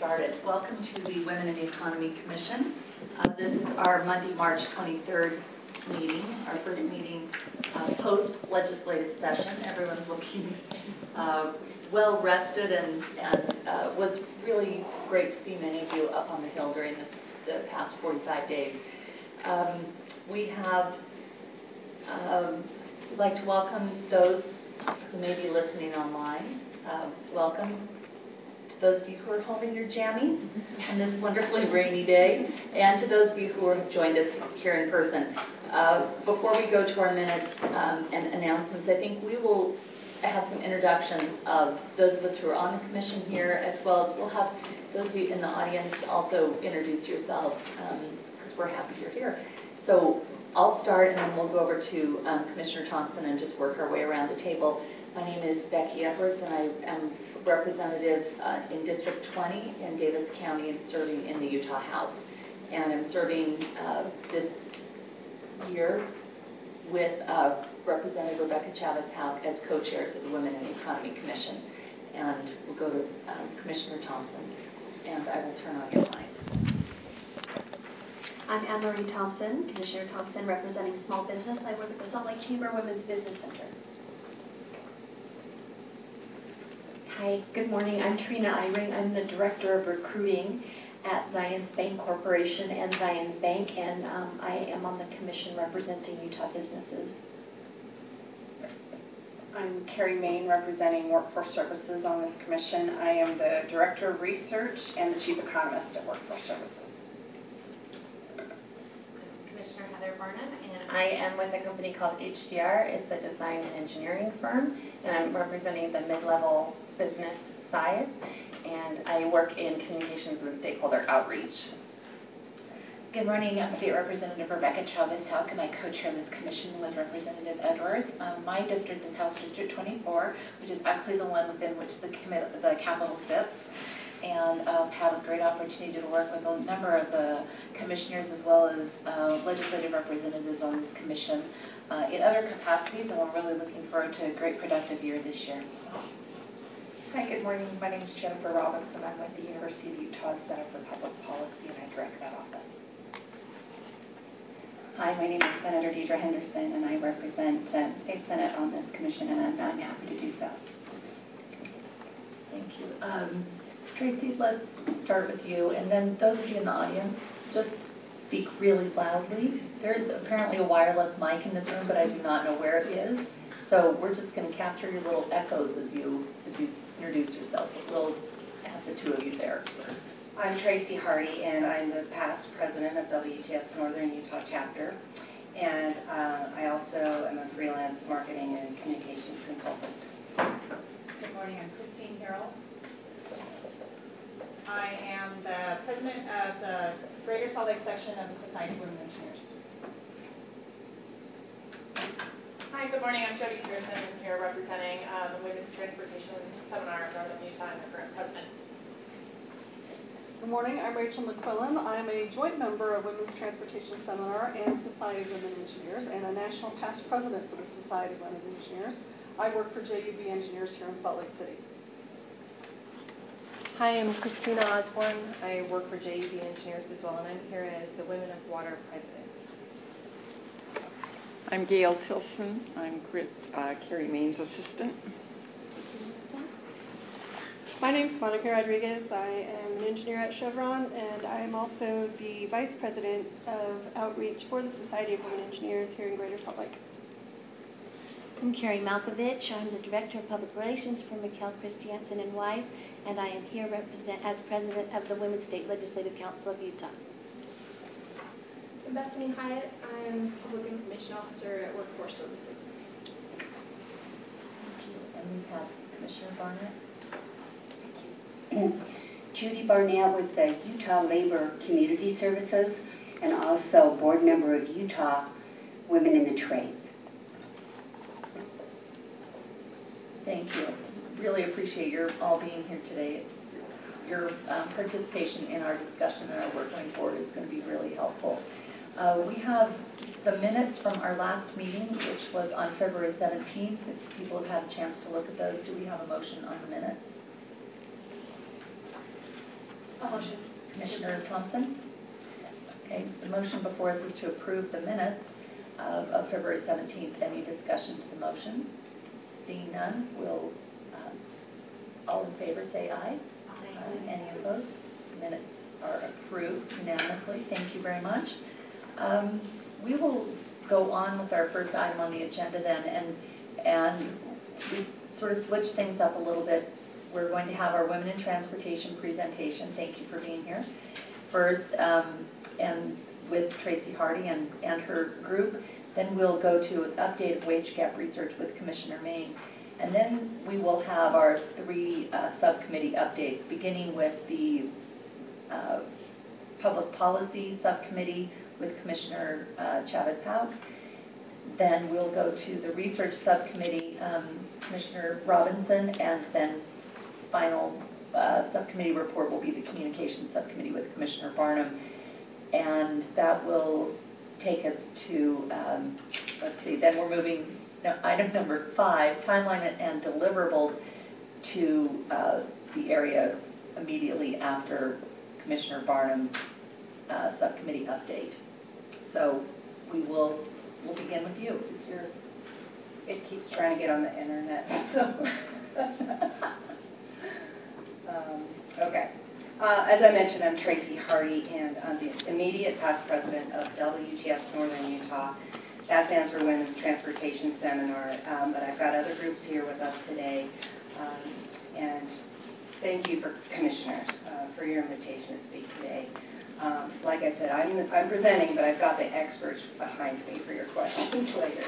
started. Welcome to the Women in the Economy Commission. This is our Monday, March 23rd meeting, our first meeting post-legislative session. Everyone's looking well rested and was really great to see many of you up on the Hill during the past 45 days. We have we'd like to welcome those who may be listening online. Welcome to those of you who are home in your jammies on this wonderfully rainy day, and to those of you who have joined us here in person. Before we go to our minutes and announcements, I think we will have some introductions of those of us who are on the commission here, as well as we'll have those of you in the audience also introduce yourselves, because we're happy you're here. So I'll start, and then we'll go over to Commissioner Thompson and just work our way around the table. My name is Becky Edwards, and I am representative in District 20 in Davis County and serving in the Utah House. And I'm serving this year with Representative Rebecca Chavez-Hauk as co-chairs of the Women in the Economy Commission. And we'll go to Commissioner Thompson, and I will turn on your line. I'm Anne-Marie Thompson, Commissioner Thompson, representing small business. I work at the Salt Lake Chamber Women's Business Center. Hi, good morning. I'm Trina Eyring. I'm the Director of Recruiting at Zions Bank Corporation and Zions Bank, and I am on the commission representing Utah businesses. I'm Carrie Main, representing Workforce Services on this commission. I am the Director of Research and the Chief Economist at Workforce Services. Commissioner Heather Barnum, and I am with a company called HDR. It's a design and engineering firm, and I'm representing the mid-level business side, and I work in communications and stakeholder outreach. Good morning, I'm State Representative Rebecca Chavez-Hauk, and I co-chair this commission with Representative Edwards. My district is House District 24, which is actually the one within which the Capitol sits. And I've had a great opportunity to work with a number of the commissioners as well as legislative representatives on this commission in other capacities, and we're really looking forward to a great productive year this year. Hi, good morning. My name is Jennifer Robinson. I'm with the University of Utah Center for Public Policy, and I direct that office. Hi, my name is Senator Deidre Henderson, and I represent the State Senate on this commission, and I'm happy to do so. Thank you. Tracy, let's start with you, and then those of you in the audience, just speak really loudly. There's apparently a wireless mic in this room, but I do not know where it is. So we're just going to capture your little echoes as you introduce yourself. We'll have the two of you there first. I'm Tracy Hardy, and I'm the past president of WTS Northern Utah chapter. And I also am a freelance marketing and communications consultant. Good morning. I'm Christine Harrell. I am the president of the Greater Salt Lake section of the Society of Women Engineers. Hi, good morning. I'm Jody Pearson. I'm here representing the Women's Transportation Seminar in Northern Utah. I'm the current president. Good morning. I'm Rachel McQuillan. I'm a joint member of Women's Transportation Seminar and Society of Women Engineers, and a national past president for the Society of Women Engineers. I work for JUB Engineers here in Salt Lake City. Hi, I'm Christina Osborne. I work for JUB Engineers as well, and I'm here as the Women of Water president. I'm Gail Tilson. I'm Carrie Main's assistant. My name's Monica Rodriguez. I am an engineer at Chevron, and I am also the vice president of outreach for the Society of Women Engineers here in Greater Salt Lake. I'm Carrie Malkovich. I'm the Director of Public Relations for McKell Christiansen and Wise, and I am here as President of the Women's State Legislative Council of Utah. I'm Bethany Hyatt. I am Public Information Officer at Workforce Services. Thank you. And we have Commissioner Barnett. Thank you. Judy Barnett with the Utah Labor Community Services, and also board member of Utah Women in the Trades. Thank you. Really appreciate your all being here today. Your participation in our discussion and our work going forward is going to be really helpful. We have the minutes from our last meeting, which was on February 17th. If people have had a chance to look at those, do we have a motion on the minutes? A motion. Commissioner Thompson? Okay, the motion before us is to approve the minutes of February 17th. Any discussion to the motion? Seeing none, we'll, all in favor say aye. Aye. Any opposed? Minutes are approved unanimously. Thank you very much. We will go on with our first item on the agenda then, and we sort of switch things up a little bit. We're going to have our Women in Transportation presentation. Thank you for being here. First, and with Tracy Hardy and her group. Then we'll go to an updated wage gap research with Commissioner Main. And then we will have our 3 subcommittee updates, beginning with the Public Policy Subcommittee with Commissioner Chavez-Hauk. Then we'll go to the Research Subcommittee, Commissioner Robinson, and then final subcommittee report will be the Communications Subcommittee with Commissioner Barnum. And that will take us to, let's see, then we're moving, item number 5, timeline and deliverables, to the area immediately after Commissioner Barnum's subcommittee update. So we'll begin with you. It keeps trying to get on the internet. So. Okay. As I mentioned, I'm Tracy Hardy, and I'm the immediate past president of WTS Northern Utah. That stands for Women's Transportation Seminar, but I've got other groups here with us today. And thank you, for commissioners, for your invitation to speak today. Like I said, I'm presenting, but I've got the experts behind me for your questions later.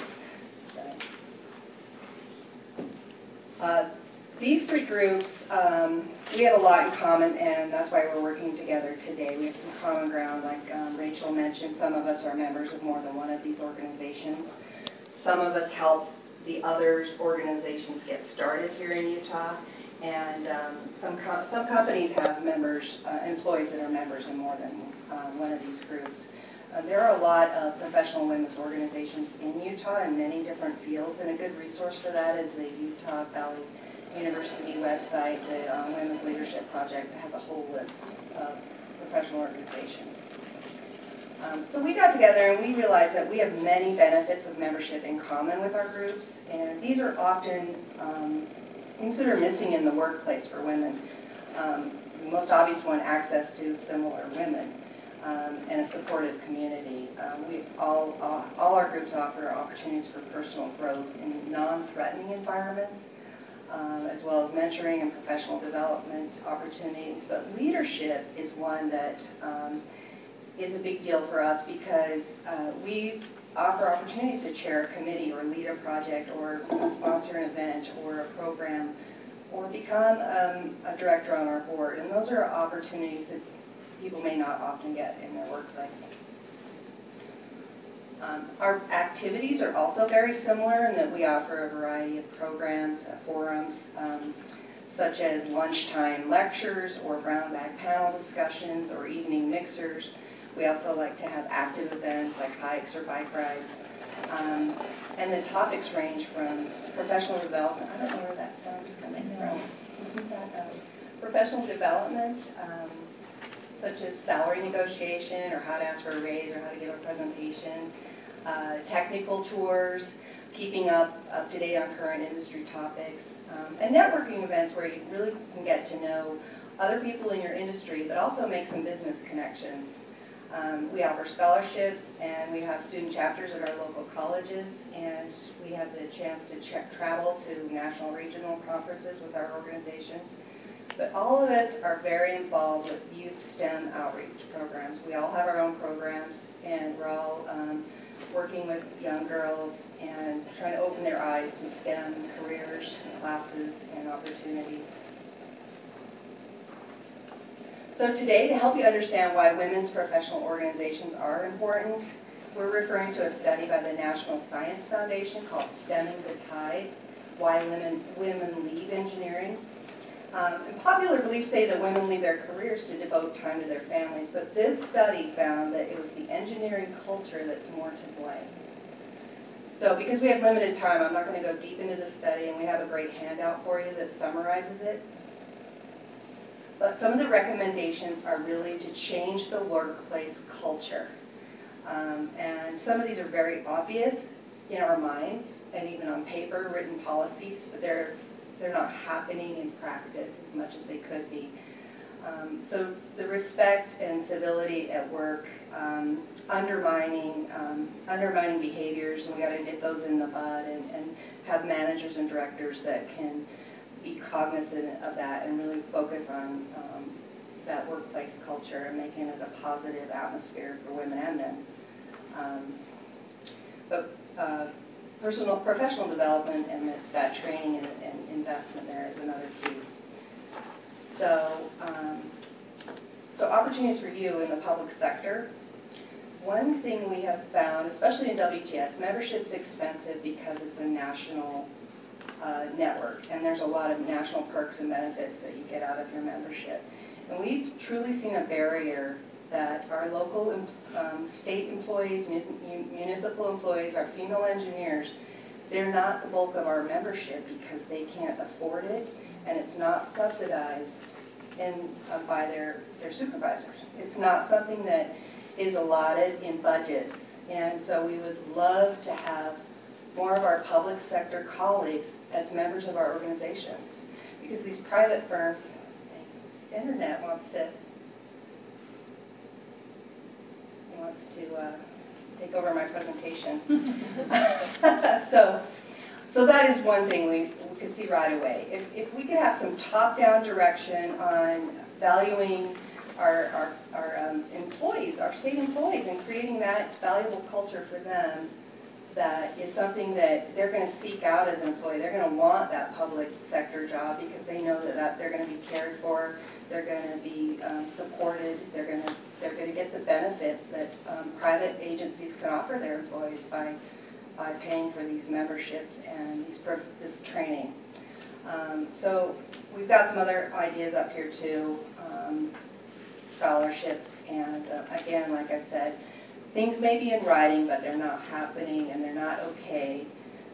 So, these 3 groups, we have a lot in common, and that's why we're working together today. We have some common ground, like Rachel mentioned. Some of us are members of more than one of these organizations. Some of us help the other organizations get started here in Utah, and some companies have members, employees that are members in more than one of these groups. There are a lot of professional women's organizations in Utah in many different fields, and a good resource for that is the Utah Valley University website. The Women's Leadership Project has a whole list of professional organizations. So we got together and we realized that we have many benefits of membership in common with our groups, and these are often considered missing in the workplace for women. The most obvious one, access to similar women and a supportive community. All our groups offer opportunities for personal growth in non-threatening environments, as well as mentoring and professional development opportunities. But leadership is one that is a big deal for us, because we offer opportunities to chair a committee or lead a project or sponsor an event or a program or become a director on our board. And those are opportunities that people may not often get in their workplace. Our activities are also very similar in that we offer a variety of programs, forums, such as lunchtime lectures or brown bag panel discussions or evening mixers. We also like to have active events like hikes or bike rides. And the topics range from professional development. I don't know where that sound is coming from. Isn't that professional development, such as salary negotiation or how to ask for a raise or how to give a presentation. Technical tours, keeping up to date on current industry topics, and networking events where you really can get to know other people in your industry, but also make some business connections. We offer scholarships, and we have student chapters at our local colleges, and we have the chance to travel to national regional conferences with our organizations. But all of us are very involved with youth STEM outreach programs. We all have our own programs, and we're all working with young girls and trying to open their eyes to STEM careers, classes, and opportunities. So today, to help you understand why women's professional organizations are important, we're referring to a study by the National Science Foundation called Stemming the Tide, Why Women Leave Engineering. And popular beliefs say that women leave their careers to devote time to their families, but this study found that it was the engineering culture that's more to blame. So because we have limited time, I'm not going to go deep into the study, and we have a great handout for you that summarizes it. but some of the recommendations are really to change the workplace culture. And some of these are very obvious in our minds and even on paper, written policies, but they're not happening in practice as much as they could be. So the respect and civility at work, undermining behaviors, and we got to nip those in the bud and have managers and directors that can be cognizant of that and really focus on that workplace culture and making it a positive atmosphere for women and men. But professional development and that training and investment there is another key. So, so opportunities for you in the public sector. One thing we have found, especially in WTS, membership's expensive because it's a national network, and there's a lot of national perks and benefits that you get out of your membership. And we've truly seen a barrier that our local state employees, municipal employees, our female engineers, they're not the bulk of our membership because they can't afford it, and it's not subsidized by their supervisors. It's not something that is allotted in budgets, and so we would love to have more of our public sector colleagues as members of our organizations, because these private firms, the internet wants to take over my presentation. So that is one thing we could see right away. If we could have some top-down direction on valuing our employees, our state employees, and creating that valuable culture for them, that is something that they're going to seek out as an employee. They're going to want that public sector job because they know that they're going to be cared for, they're going to be supported, they're going to get the benefits that private agencies can offer their employees by paying for these memberships and this training. So we've got some other ideas up here too, scholarships, and again, like I said, things may be in writing, but they're not happening and they're not okay.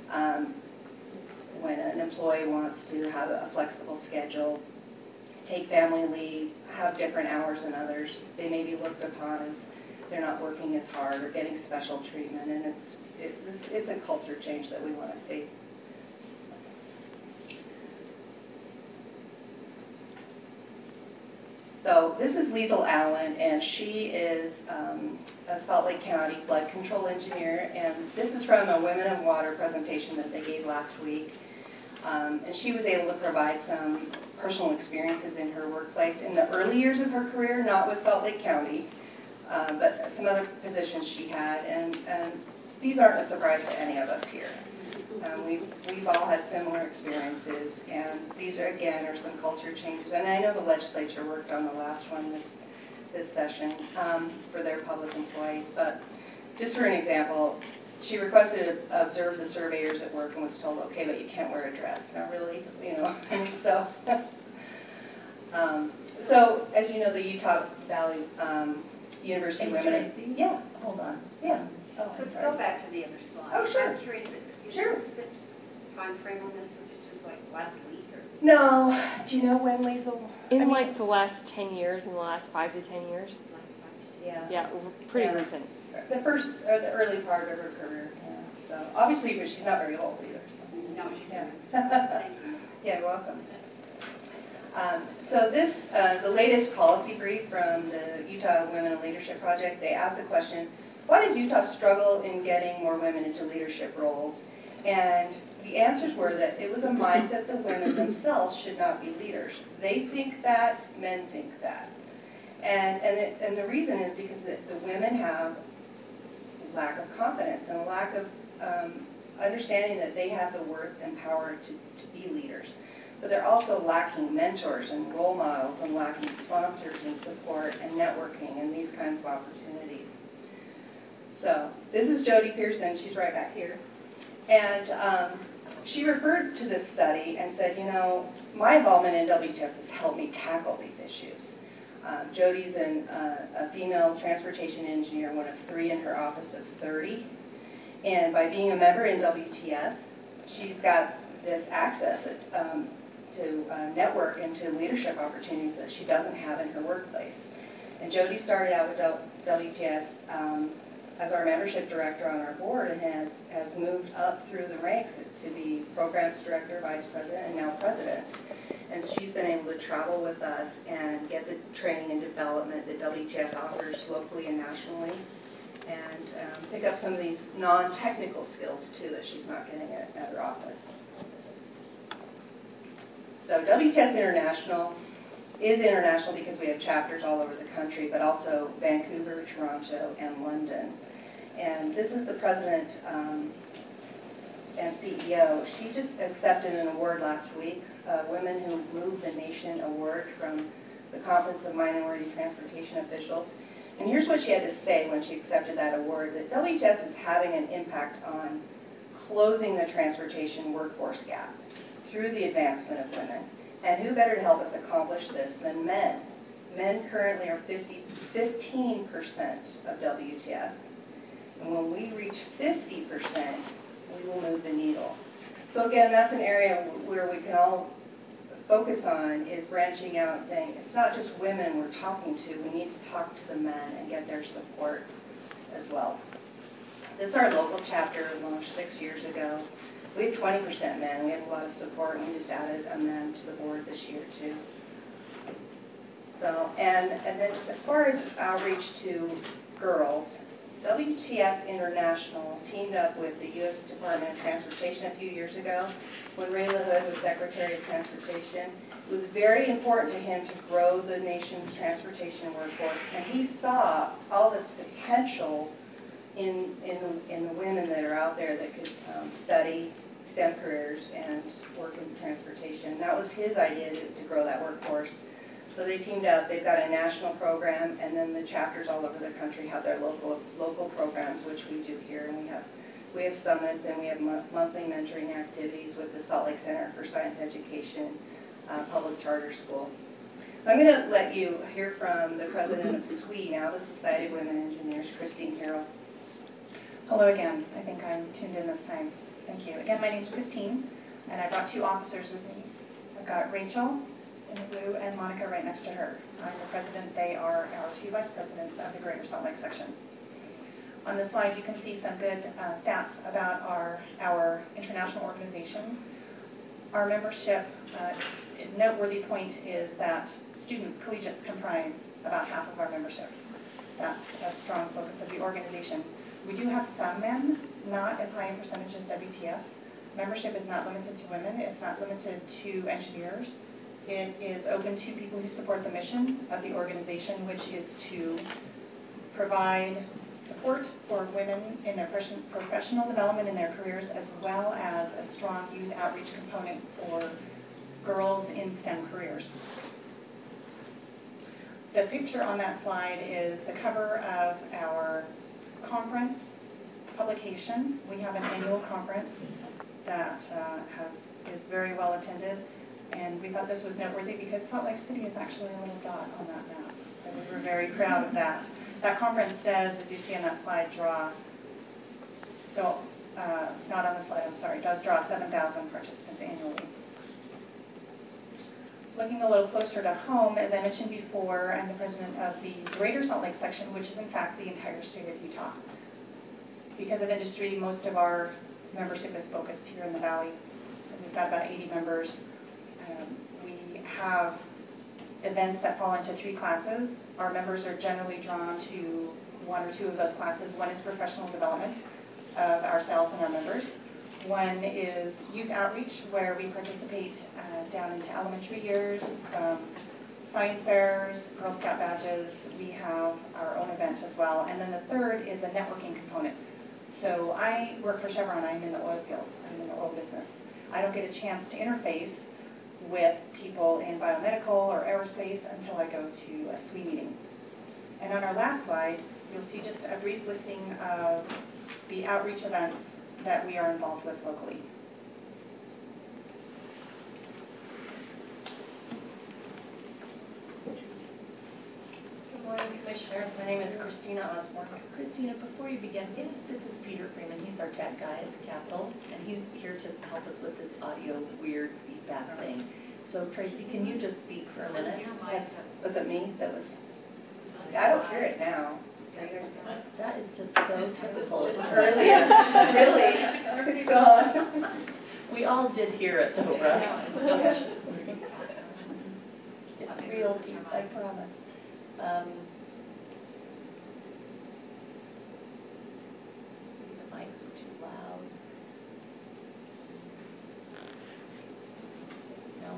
When an employee wants to have a flexible schedule, take family leave, have different hours than others, they may be looked upon as they're not working as hard or getting special treatment, and it's a culture change that we want to see. So this is Liesl Allen, and she is a Salt Lake County flood control engineer, and this is from a Women of Water presentation that they gave last week. And she was able to provide some personal experiences in her workplace in the early years of her career, not with Salt Lake County, but some other positions she had, and these aren't a surprise to any of us here. We've all had similar experiences, and these are some culture changes. And I know the legislature worked on the last one this session for their public employees. But just for an example, she requested to observe the surveyors at work and was told, okay, but you can't wear a dress. Not really, you know. So, so as you know, the Utah Valley University Women. Yeah, hold on. Yeah. So let's go back to the other slide. Oh, sure. I'm curious, sure. What's the time frame on this? Was it just like last week? Or? No. Do you know when, Liesl? In like the last 10 years, in the last 5 to 10 years. Yeah. Yeah, pretty recent. The first, or the early part of her career. Yeah. So obviously, but she's not very old either. So. No, she's not. Thank you. Yeah, you're welcome. So this, the latest policy brief from the Utah Women in Leadership Project, they asked the question, why does Utah struggle in getting more women into leadership roles? And the answers were that it was a mindset that women themselves should not be leaders. They think that, men think that. And the reason is because the women have lack of confidence and a lack of understanding that they have the worth and power to be leaders. But they're also lacking mentors and role models and lacking sponsors and support and networking and these kinds of opportunities. So this is Jody Pearson. She's right back here. And she referred to this study and said, you know, my involvement in WTS has helped me tackle these issues. Jody's a female transportation engineer, one of 3 in her office of 30. And by being a member in WTS, she's got this access network into leadership opportunities that she doesn't have in her workplace. And Jody started out with WTS as our membership director on our board and has moved up through the ranks to be programs director, vice president, and now president. And she's been able to travel with us and get the training and development that WTS offers locally and nationally, and pick up some of these non-technical skills too that she's not getting at her office. So WTS International is international because we have chapters all over the country, but also Vancouver, Toronto, and London. And this is the president and CEO. She just accepted an award last week, Women Who Move the Nation Award from the Conference of Minority Transportation Officials. And here's what she had to say when she accepted that award, that WTS is having an impact on closing the transportation workforce gap through the advancement of women. And who better to help us accomplish this than men? Men currently are 15% of WTS. And when we reach 50%, we will move the needle. So again, that's an area where we can all focus on, is branching out and saying, it's not just women we're talking to, we need to talk to the men and get their support as well. This is our local chapter, launched 6 years ago. We have 20% men. We have a lot of support, and we just added a man to the board this year too. So, and then as far as outreach to girls, WTS International teamed up with the U.S. Department of Transportation a few years ago when Ray LaHood was Secretary of Transportation. It was very important to him to grow the nation's transportation workforce, and he saw all this potential in the women that are out there that could study STEM careers and work in transportation. That was his idea to grow that workforce. So they teamed up. They've got a national program, and then the chapters all over the country have their local programs, which we do here. And we have summits, and we have monthly mentoring activities with the Salt Lake Center for Science Education Public Charter School. So I'm going to let you hear from the president of SWE, now the Society of Women Engineers, Christine Harrell. Hello again. I think I'm tuned in this time. Thank you. Again, my name is Christine, and I brought two officers with me. I've got Rachel in the blue and Monica right next to her. I'm the president. They are our two vice presidents of the Greater Salt Lake section. On this slide, you can see some good stats about our international organization. Our membership, noteworthy point is that students, collegiates, comprise about half of our membership. That's a strong focus of the organization. We do have some men, not as high a percentage as WTS. Membership is not limited to women. It's not limited to engineers. It is open to people who support the mission of the organization, which is to provide support for women in their professional development in their careers, as well as a strong youth outreach component for girls in STEM careers. The picture on that slide is the cover of our conference publication. We have an annual conference that is very well attended, and we thought this was noteworthy because Salt Lake City is actually a little dot on that map. So we were very proud of that. That conference does, as you see on that slide, draw, so it's not on the slide, I'm sorry, does draw 7,000 participants annually. Looking a little closer to home, as I mentioned before, I'm the president of the Greater Salt Lake section, which is in fact the entire state of Utah. Because of industry, most of our membership is focused here in the valley. And we've got about 80 members. We have events that fall into 3 classes. Our members are generally drawn to 1 or 2 of those classes. One is professional development of ourselves and our members. One is youth outreach, where we participate down into elementary years, science fairs, Girl Scout badges. We have our own event as well. And then the third is a networking component. So I work for Chevron. I'm in the oil field. I'm in the oil business. I don't get a chance to interface with people in biomedical or aerospace until I go to a SWE meeting. And on our last slide, you'll see just a brief listing of the outreach events that we are involved with locally. Good morning, Commissioners. My name is Christina Osborne. Christina, before you begin, this is Peter Freeman. He's our tech guy at the Capitol, and he's here to help us with this audio weird feedback thing. So Tracy, can you just speak for a minute? Yes. Was it me that was? I don't hear it now. That is just so typical. Earlier. Really? It's gone. We all did hear it though, right? It's real deep, I promise. The mics were too loud. No?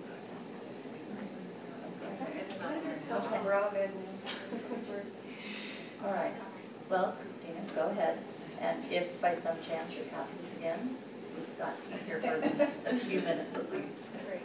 Okay. We're all good. All right. Well, Christina, go ahead. And if by some chance it happens again, we've got you here for a few minutes at least. Great.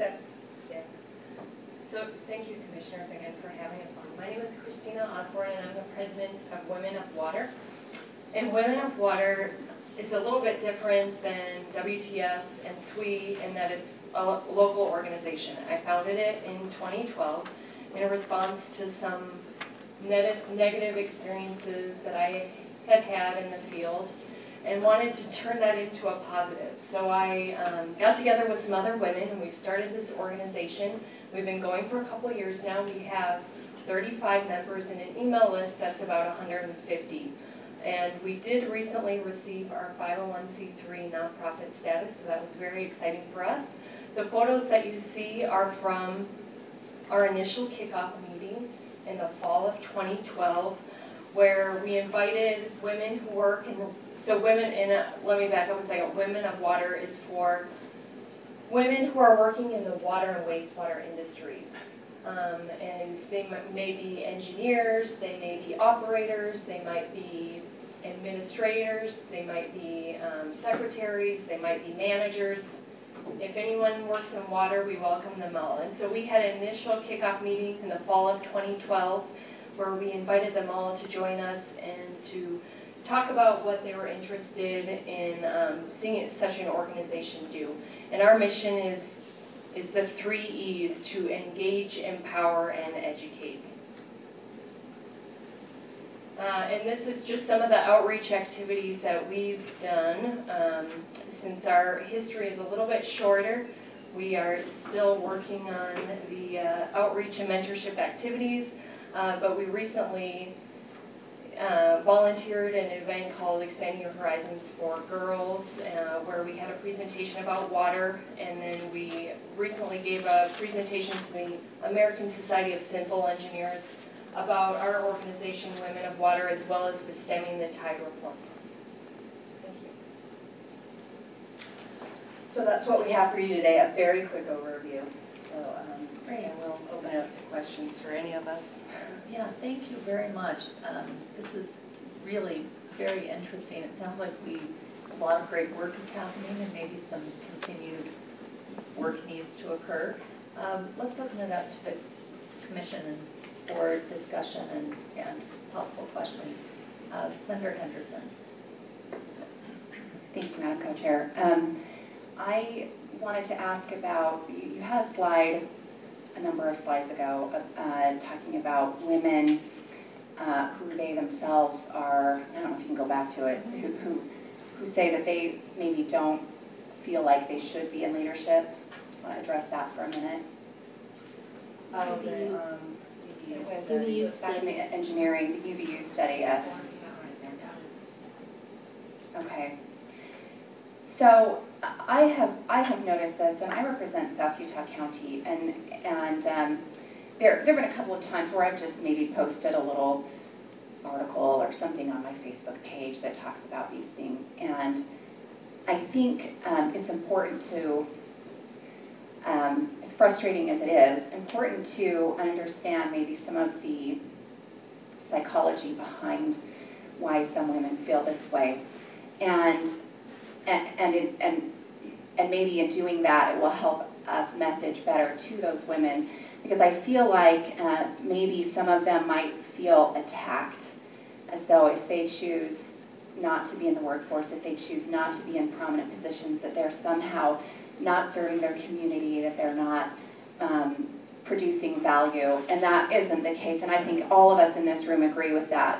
So thank you, Commissioners, again for having us on. My name is Christina Osborne, and I'm the president of Women of Water. And Women of Water is a little bit different than WTF and SWE in that it's a local organization. I founded it in 2012 in response to some negative experiences that I had in the field and wanted to turn that into a positive. So I got together with some other women and we've started this organization. We've been going for a couple of years now. We have 35 members and an email list that's about 150. And we did recently receive our 501c3 nonprofit status, so that was very exciting for us. The photos that you see are from our initial kickoff meeting in the fall of 2012, where we invited women who work in the, so women in, let me back up a second, Women of Water is for women who are working in the water and wastewater industries. And they may be engineers, they may be operators, they might be administrators, they might be secretaries, they might be managers. If anyone works in water, we welcome them all. And so we had initial kickoff meetings in the fall of 2012 where we invited them all to join us and to talk about what they were interested in seeing such an organization do. And our mission is the 3 E's: to engage, empower, and educate. And this is just some of the outreach activities that we've done. Since our history is a little bit shorter, we are still working on the outreach and mentorship activities, but we recently volunteered in an event called Expanding Your Horizons for Girls, where we had a presentation about water, and then we recently gave a presentation to the American Society of Civil Engineers about our organization, Women of Water, as well as the Stemming the Tide report. Thank you. So that's what we have for you today, a very quick overview. So and we'll open it up to questions for any of us. Yeah, thank you very much. This is really very interesting. It sounds like a lot of great work is happening and maybe some continued work needs to occur. Let's open it up to the Commission for discussion and possible questions. Senator Henderson. Thank you, Madam Co-Chair. I wanted to ask about, you had a slide a number of slides ago talking about women who they themselves are, I don't know if you can go back to it, who say that they maybe don't feel like they should be in leadership. Just want to address that for a minute. Oh, the UVU study. Engineering, the UVU study, yes. Okay. So I have noticed this, and I represent South Utah County, and there have been a couple of times where I've just maybe posted a little article or something on my Facebook page that talks about these things, and I think it's important to, as frustrating as it is, important to understand maybe some of the psychology behind why some women feel this way, and maybe in doing that it will help us message better to those women, because I feel like maybe some of them might feel attacked, as though if they choose not to be in the workforce, if they choose not to be in prominent positions, that they're somehow not serving their community, that they're not producing value, and that isn't the case. And I think all of us in this room agree with that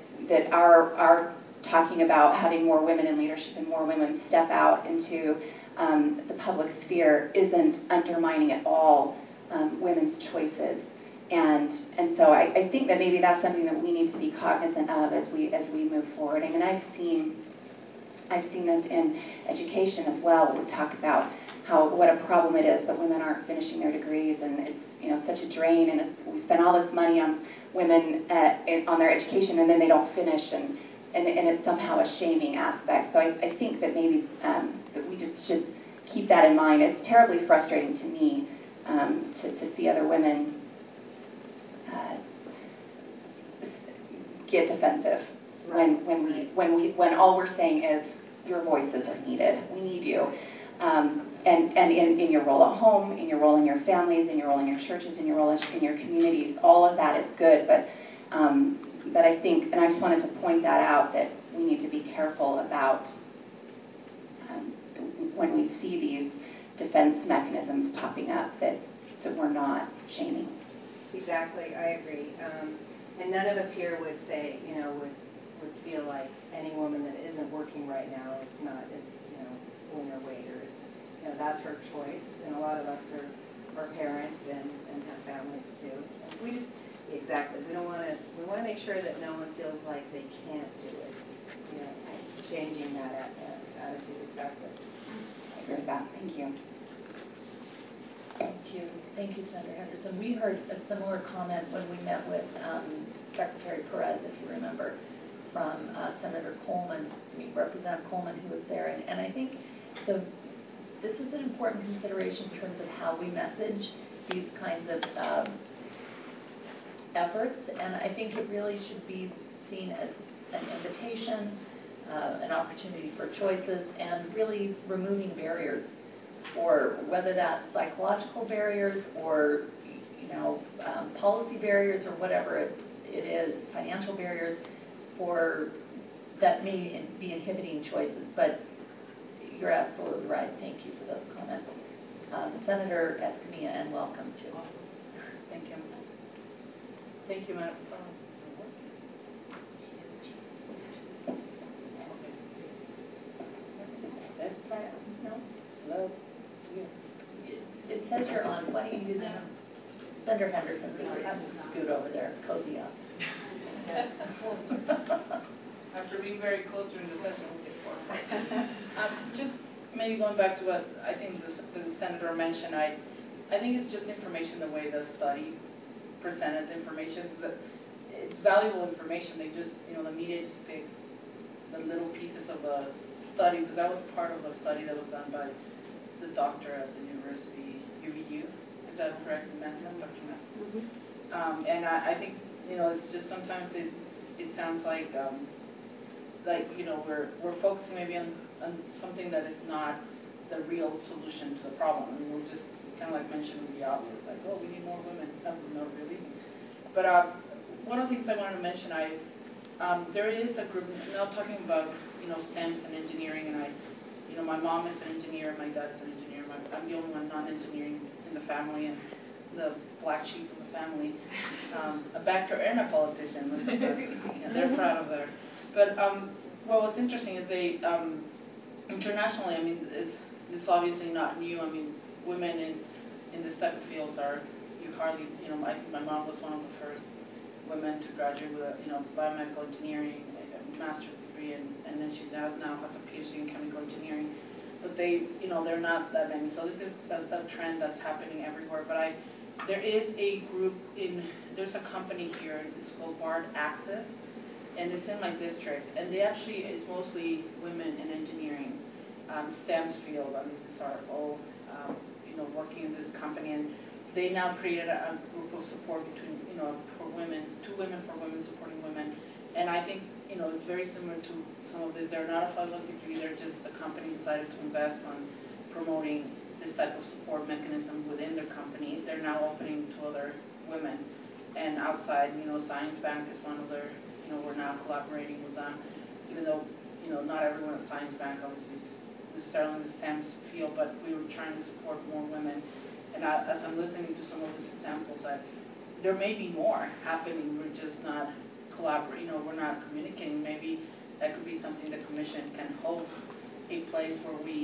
our talking about having more women in leadership and more women step out into the public sphere isn't undermining at all women's choices. And so I think that maybe that's something that we need to be cognizant of as we move forward. I mean, I've seen this in education as well. We talk about what a problem it is that women aren't finishing their degrees, and it's such a drain, and we spend all this money on women on their education, and then they don't finish, and it's somehow a shaming aspect. So I think that maybe that we just should keep that in mind. It's terribly frustrating to me to see other women get defensive when all we're saying is your voices are needed. We need you. And in your role at home, in your role in your families, in your role in your churches, in your role in your communities, all of that is good. But I think, and I just wanted to point that out, that we need to be careful about when we see these defense mechanisms popping up, that we're not shaming. Exactly, I agree. And none of us here would say, would feel like any woman that isn't working right now, it's pulling her weight, or that's her choice. And a lot of us are parents and have families too. And we want to make sure that no one feels like they can't do it. Changing that attitude, exactly. I agree with that. Thank you. Thank you, Senator Henderson. We heard a similar comment when we met with Secretary Perez, if you remember, from Senator Coleman, Representative Coleman, who was there. And I think this is an important consideration in terms of how we message these kinds of efforts. And I think it really should be seen as an invitation, an opportunity for choices, and really removing barriers, or whether that's psychological barriers or policy barriers or whatever it is, financial barriers that may be inhibiting choices. But you're absolutely right. Thank you for those comments. Senator Escamilla, and welcome too. Thank you. Thank you, Madam. No? Hello? It says you're on. Why don't you do that? Senator Henderson, scoot over there, cozy up. After being very close during the session, we'll get forward. Just maybe going back to what I think the senator mentioned, I think it's just information the way the study presented the information. It's valuable information. They just, the media just picks the little pieces of the study, because that was part of a study that was done by the doctor at the university, UVU. Is that correct, Manson, Dr. Manson? Mm-hmm. And I think, it's just sometimes it sounds like we're focusing maybe on something that is not the real solution to the problem. I mean, we're just kind of like mentioning the obvious, like, oh, we need more women. No, not really. But one of the things I wanted to mention, there is a group, now talking about, STEMs and engineering, and my mom is an engineer, my dad is an engineer, I'm the only one non-engineering in the family, and the black sheep of the family, a banker and a politician, and they're proud of that. But what was interesting is they, internationally, I mean, it's obviously not new. I mean, women in this type of fields you hardly, I think my mom was one of the first women to graduate with biomedical engineering, a master's degree, and then she now has a PhD in chemical engineering. But they're not that many. So this is a trend that's happening everywhere. But there is a group there's a company here, it's called Bard Access, and it's in my district, and they actually, it's mostly women in engineering, STEMs field. I mean, these are all, working in this company, and they now created a group of support between, for women, two women for women supporting women, and I think, it's very similar to some of this. They're not a 501c3, they're just the company decided to invest on promoting this type of support mechanism within their company. They're now opening to other women, and outside, Science Bank is one of their, we're now collaborating with them, even though, not everyone at Science Bank obviously is necessarily in the STEMs field, but we were trying to support more women. And as I'm listening to some of these examples, there may be more happening. We're just not collaborating, we're not communicating. Maybe that could be something the commission can host, a place where we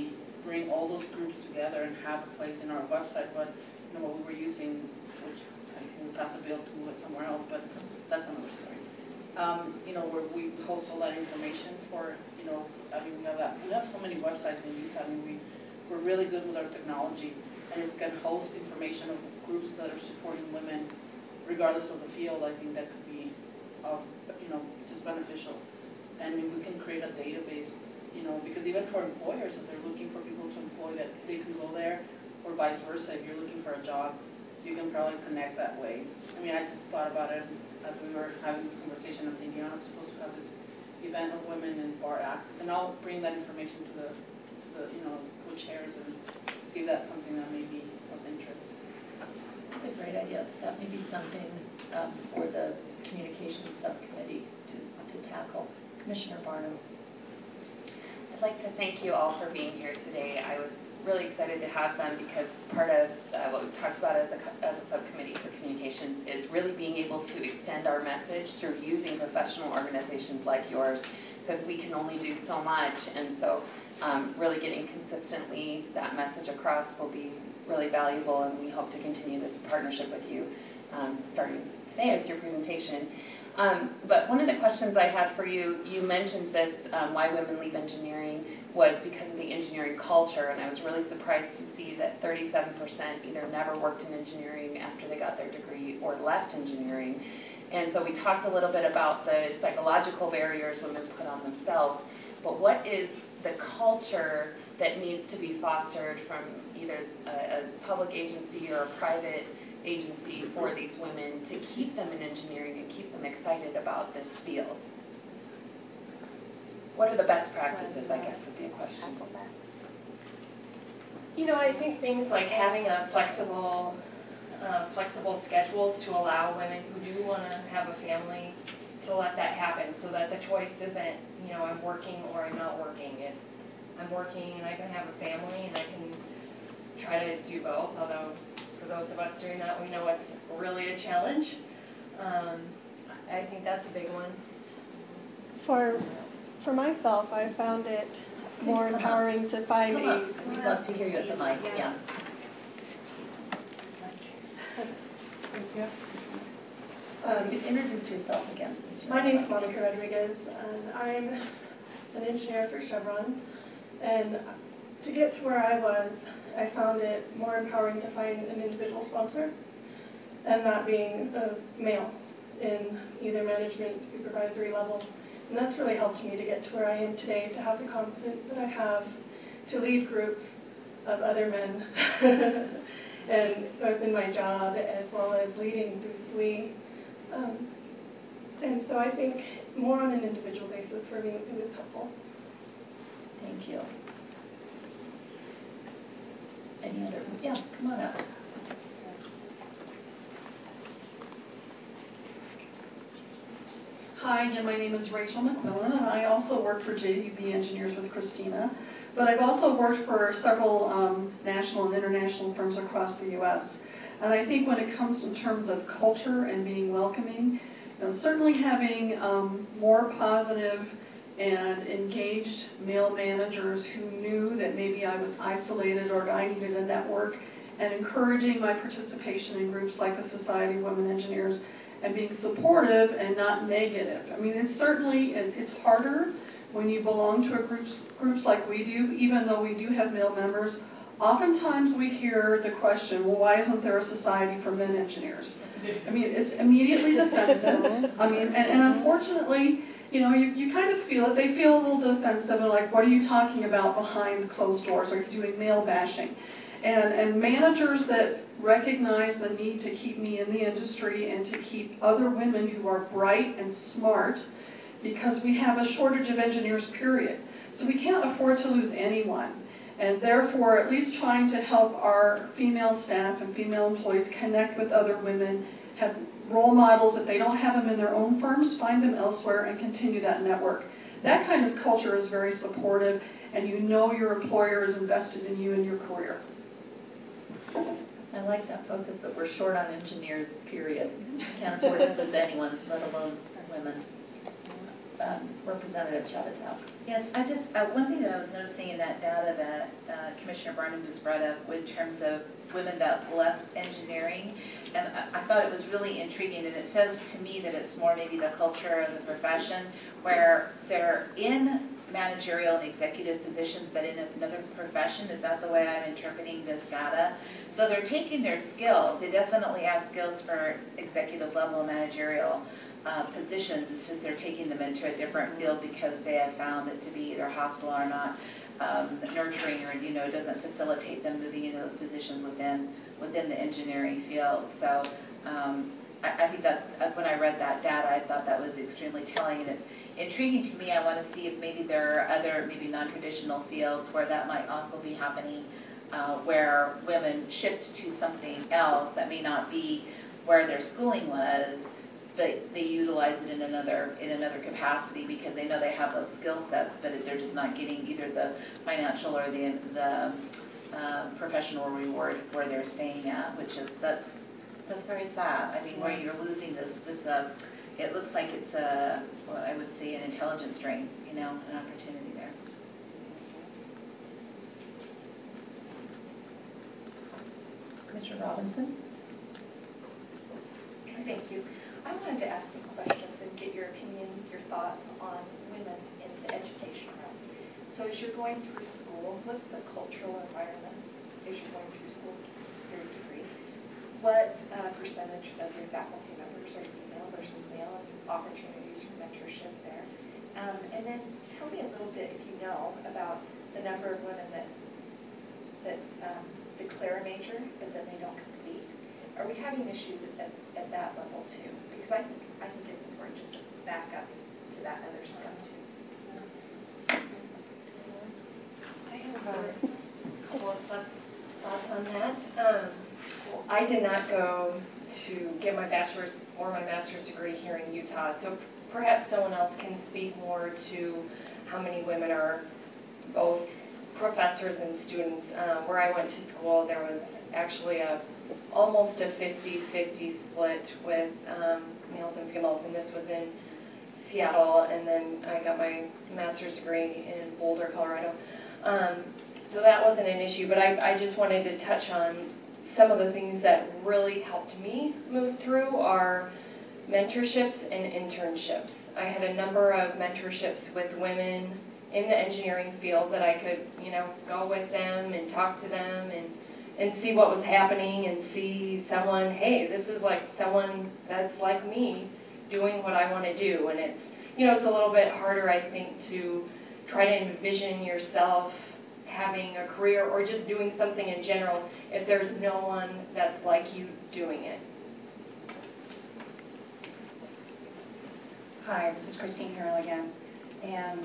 bring all those groups together and have a place in our website. But what we were using, which I think we passed a bill to move it somewhere else, but that's another story. Where we host all that information for, we have so many websites in Utah. We're really good with our technology, and if we can host information of groups that are supporting women, regardless of the field, I think that could be, just beneficial. And we can create a database, because even for employers, if they're looking for people to employ, that they can go there, or vice versa. If you're looking for a job, you can probably connect that way. I just thought about it as we were having this conversation. I'm thinking, I'm supposed to have this event of women in bar access, and I'll bring that information to the co-chairs and see if that's something that may be of interest. That's a great idea. That may be something for the communications subcommittee to tackle. Commissioner Barnum. I'd like to thank you all for being here today. I was really excited to have them because part of what we've talked about as a subcommittee for communications is really being able to extend our message through using professional organizations like yours, because we can only do so much, and so really getting consistently that message across will be really valuable, and we hope to continue this partnership with you starting today with your presentation. But one of the questions I had for you, you mentioned this, why women leave engineering was because of the engineering culture, and I was really surprised to see that 37% either never worked in engineering after they got their degree or left engineering. And so we talked a little bit about the psychological barriers women put on themselves, but what is the culture that needs to be fostered from either a public agency or a private agency for these women to keep them in engineering and keep them excited about this field? What are the best practices, I guess, would be a question. I think things like having a flexible schedules to allow women who do want to have a family to let that happen, so that the choice isn't, I'm working or I'm not working. It's I'm working and I can have a family and I can try to do both, although for those of us doing that, we know it's really a challenge. I think that's a big one. For myself, I found it more empowering to find a... We'd love to hear you at the mic, yeah. Introduce yourself again. My name is Monica Rodriguez, and I'm an engineer for Chevron. And to get to where I was, I found it more empowering to find an individual sponsor, and that being a male in either management, supervisory level. And that's really helped me to get to where I am today, to have the confidence that I have to lead groups of other men, and both in my job as well as leading through SWE. And so I think more on an individual basis for me, it was helpful. Thank you. Any other? Yeah, come on up. Hi, again, my name is Rachel McQuillan, and I also work for JUB Engineers with Christina. But I've also worked for several national and international firms across the U.S. And I think when it comes in terms of culture and being welcoming, certainly having more positive and engaged male managers who knew that maybe I was isolated or I needed a network, and encouraging my participation in groups like the Society of Women Engineers, and being supportive and not negative. I mean, it's harder when you belong to groups like we do, even though we do have male members. Oftentimes we hear the question, well, why isn't there a society for men engineers? I mean, it's immediately defensive. I mean, and unfortunately, you kind of feel it. They feel a little defensive and like, what are you talking about behind closed doors? Are you doing male bashing? And managers that recognize the need to keep me in the industry and to keep other women who are bright and smart, because we have a shortage of engineers, period. So we can't afford to lose anyone. And therefore, at least trying to help our female staff and female employees connect with other women, have role models. If they don't have them in their own firms, find them elsewhere and continue that network. That kind of culture is very supportive, and your employer is invested in you and your career. I like that focus that we're short on engineers, period. Can't afford to lose anyone, let alone women. Representative Chavez-Houck. Yes, one thing that I was noticing in that data that Commissioner Barnum just brought up in terms of women that left engineering, and I thought it was really intriguing, and it says to me that it's more maybe the culture of the profession where they're in managerial and executive positions but in another profession. Is that the way I'm interpreting this data? So they're taking their skills. They definitely have skills for executive level managerial positions. It's just they're taking them into a different field because they have found it to be either hostile or not nurturing, or doesn't facilitate them moving into those positions within the engineering field. So I think that when I read that data, I thought that was extremely telling, and it's intriguing to me. I want to see if maybe there are other maybe non-traditional fields where that might also be happening, where women shift to something else that may not be where their schooling was, but they utilize it in another capacity because they know they have those skill sets, but they're just not getting either the financial or the professional reward where they're staying at, which is that's very sad. I mean, where you're losing this it looks like it's what I would say an intelligence drain, an opportunity there. Commissioner Robinson. Thank you. I wanted to ask some questions and get your opinion, your thoughts on women in the education realm. So as you're going through school, what's the cultural environment as you're going through school, your degree? What percentage of your faculty members are female versus male, and opportunities for mentorship there? And then tell me a little bit, if you know, about the number of women that declare a major but then they don't complete. Are we having issues at that level too? Because I think it's important just to back up to that other step too. I have a couple of thoughts on that. I did not go to get my bachelor's or my master's degree here in Utah, so perhaps someone else can speak more to how many women are both professors and students. Where I went to school, there was actually almost a 50-50 split with males and females, and this was in Seattle, and then I got my master's degree in Boulder, Colorado. So that wasn't an issue, but I just wanted to touch on some of the things that really helped me move through are mentorships and internships. I had a number of mentorships with women in the engineering field that I could, go with them and talk to them and see what was happening and see someone, hey, this is like someone that's like me doing what I want to do. And it's, it's a little bit harder, I think, to try to envision yourself having a career or just doing something in general if there's no one that's like you doing it. Hi, this is Christine Harrell again. And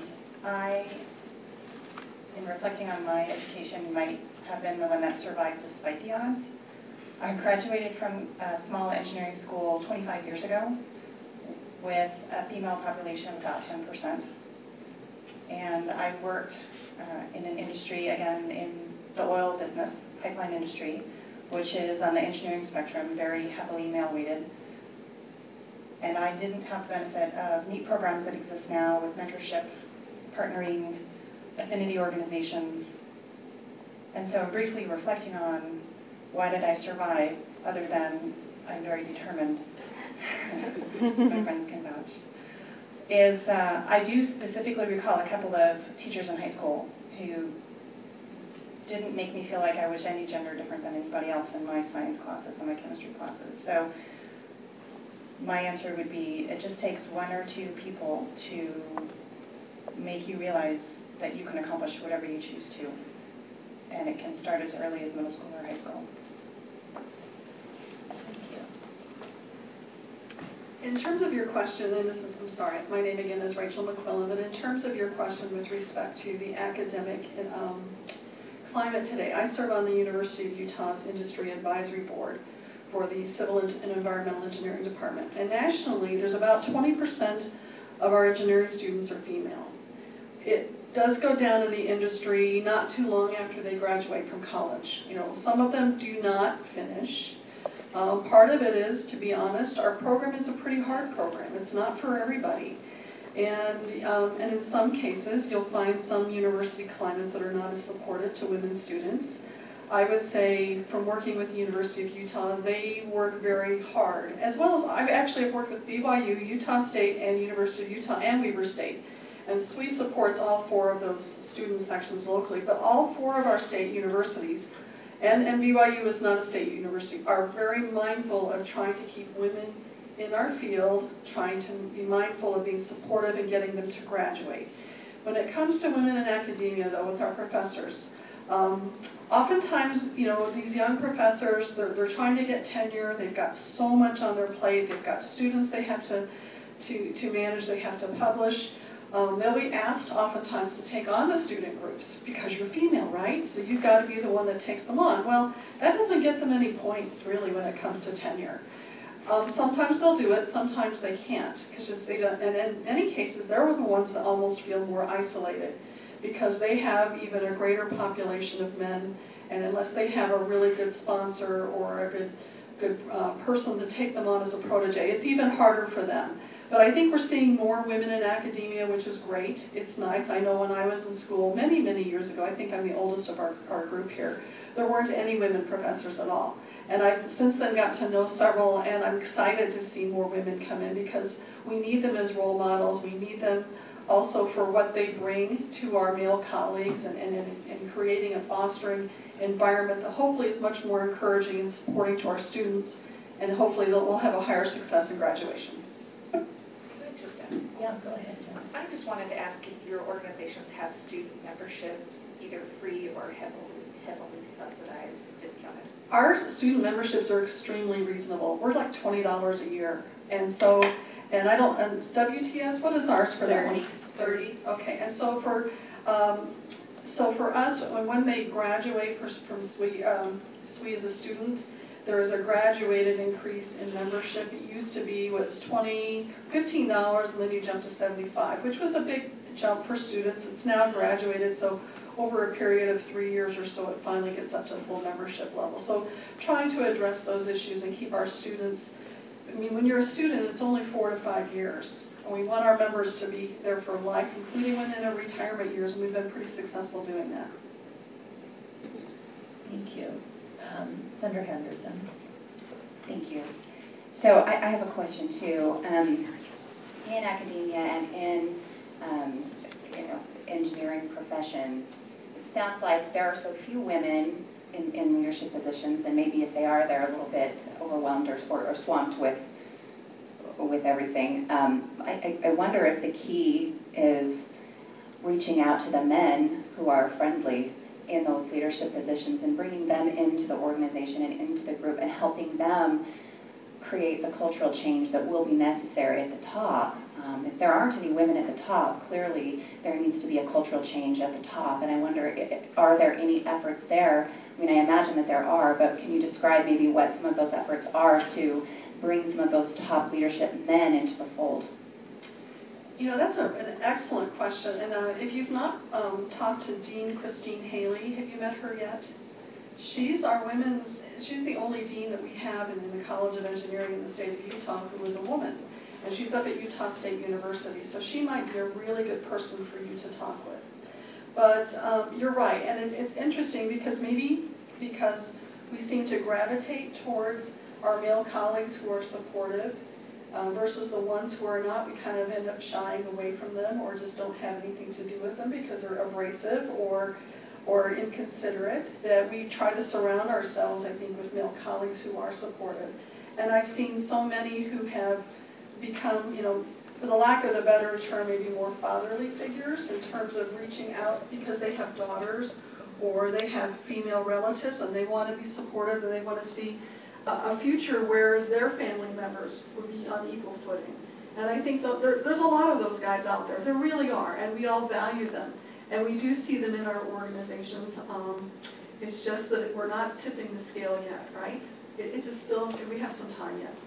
in reflecting on my education, might have been the one that survived despite the odds. I graduated from a small engineering school 25 years ago with a female population of about 10%. And I worked in an industry, again, in the oil business, pipeline industry, which is on the engineering spectrum, very heavily male-weighted. And I didn't have the benefit of neat programs that exist now with mentorship, partnering, affinity organizations. And so briefly reflecting on why did I survive, other than I'm very determined, my friends can vouch, is I do specifically recall a couple of teachers in high school who didn't make me feel like I was any gender different than anybody else in my science classes and my chemistry classes. So my answer would be it just takes one or two people to make you realize that you can accomplish whatever you choose to. And it can start as early as middle school or high school. In terms of your question, and I'm sorry, my name again is Rachel McQuillan, but in terms of your question with respect to the academic climate today, I serve on the University of Utah's Industry Advisory Board for the Civil and Environmental Engineering Department. And nationally, there's about 20% of our engineering students are female. It does go down in the industry not too long after they graduate from college. Some of them do not finish. Part of it is, to be honest, our program is a pretty hard program. It's not for everybody. And in some cases, you'll find some university climates that are not as supportive to women students. I would say from working with the University of Utah, they work very hard, as well as I actually have worked with BYU, Utah State, and University of Utah, and Weber State. And SWE supports all 4 of those student sections locally, but all 4 of our state universities, and BYU is not a state university, are very mindful of trying to keep women in our field, trying to be mindful of being supportive and getting them to graduate. When it comes to women in academia, though, with our professors, oftentimes, these young professors, they're trying to get tenure, they've got so much on their plate, they've got students they have to manage, they have to publish. They'll be asked oftentimes to take on the student groups because you're female, right? So you've got to be the one that takes them on. Well, that doesn't get them any points, really, when it comes to tenure. Sometimes they'll do it, sometimes they can't, because they don't. And in many cases, they're the ones that almost feel more isolated, because they have even a greater population of men, and unless they have a really good sponsor or a good person to take them on as a protege, it's even harder for them. But I think we're seeing more women in academia, which is great. It's nice. I know when I was in school many, many years ago, I think I'm the oldest of our group here, there weren't any women professors at all. And I've since then got to know several, and I'm excited to see more women come in because we need them as role models. We need them also for what they bring to our male colleagues and creating a fostering environment that hopefully is much more encouraging and supporting to our students, and hopefully we'll have a higher success in graduation. Yeah, go ahead, Jen. I just wanted to ask if your organizations have student memberships, either free or heavily subsidized, discounted. Our student memberships are extremely reasonable. We're like $20 a year, and so, and WTS, what is ours for that one? 30. Okay, and so for us, when they graduate from SWE as a student, there is a graduated increase in membership. It used to be was $15, and then you jump to $75, which was a big jump for students. It's now graduated, so over a period of 3 years or so, it finally gets up to full membership level. So trying to address those issues and keep our students, I mean, when you're a student, it's only 4 to 5 years. And we want our members to be there for life, including when in their retirement years, and we've been pretty successful doing that. Thank you. Senator Henderson. Thank you. So I have a question too. In academia and in engineering professions, it sounds like there are so few women in leadership positions, and maybe if they are, they're a little bit overwhelmed or swamped with everything. I wonder if the key is reaching out to the men who are friendly in those leadership positions and bringing them into the organization and into the group and helping them create the cultural change that will be necessary at the top. If there aren't any women at the top, clearly there needs to be a cultural change at the top. And I wonder, are there any efforts there? I mean, I imagine that there are, but can you describe maybe what some of those efforts are to bring some of those top leadership men into the fold? That's an excellent question. And if you've not talked to Dean Christine Haley, have you met her yet? She's the only dean that we have in the College of Engineering in the state of Utah who is a woman. And she's up at Utah State University. So she might be a really good person for you to talk with. But you're right. And it's interesting because we seem to gravitate towards our male colleagues who are supportive, versus the ones who are not. We kind of end up shying away from them or just don't have anything to do with them because they're abrasive or inconsiderate. That we try to surround ourselves, I think, with male colleagues who are supportive. And I've seen so many who have become, for the lack of a better term, maybe more fatherly figures in terms of reaching out because they have daughters or they have female relatives and they want to be supportive and they want to see a future where their family members would be on equal footing. And I think there's a lot of those guys out there. There really are, and we all value them. And we do see them in our organizations. It's just that we're not tipping the scale yet, right? It's just still, we have some time yet.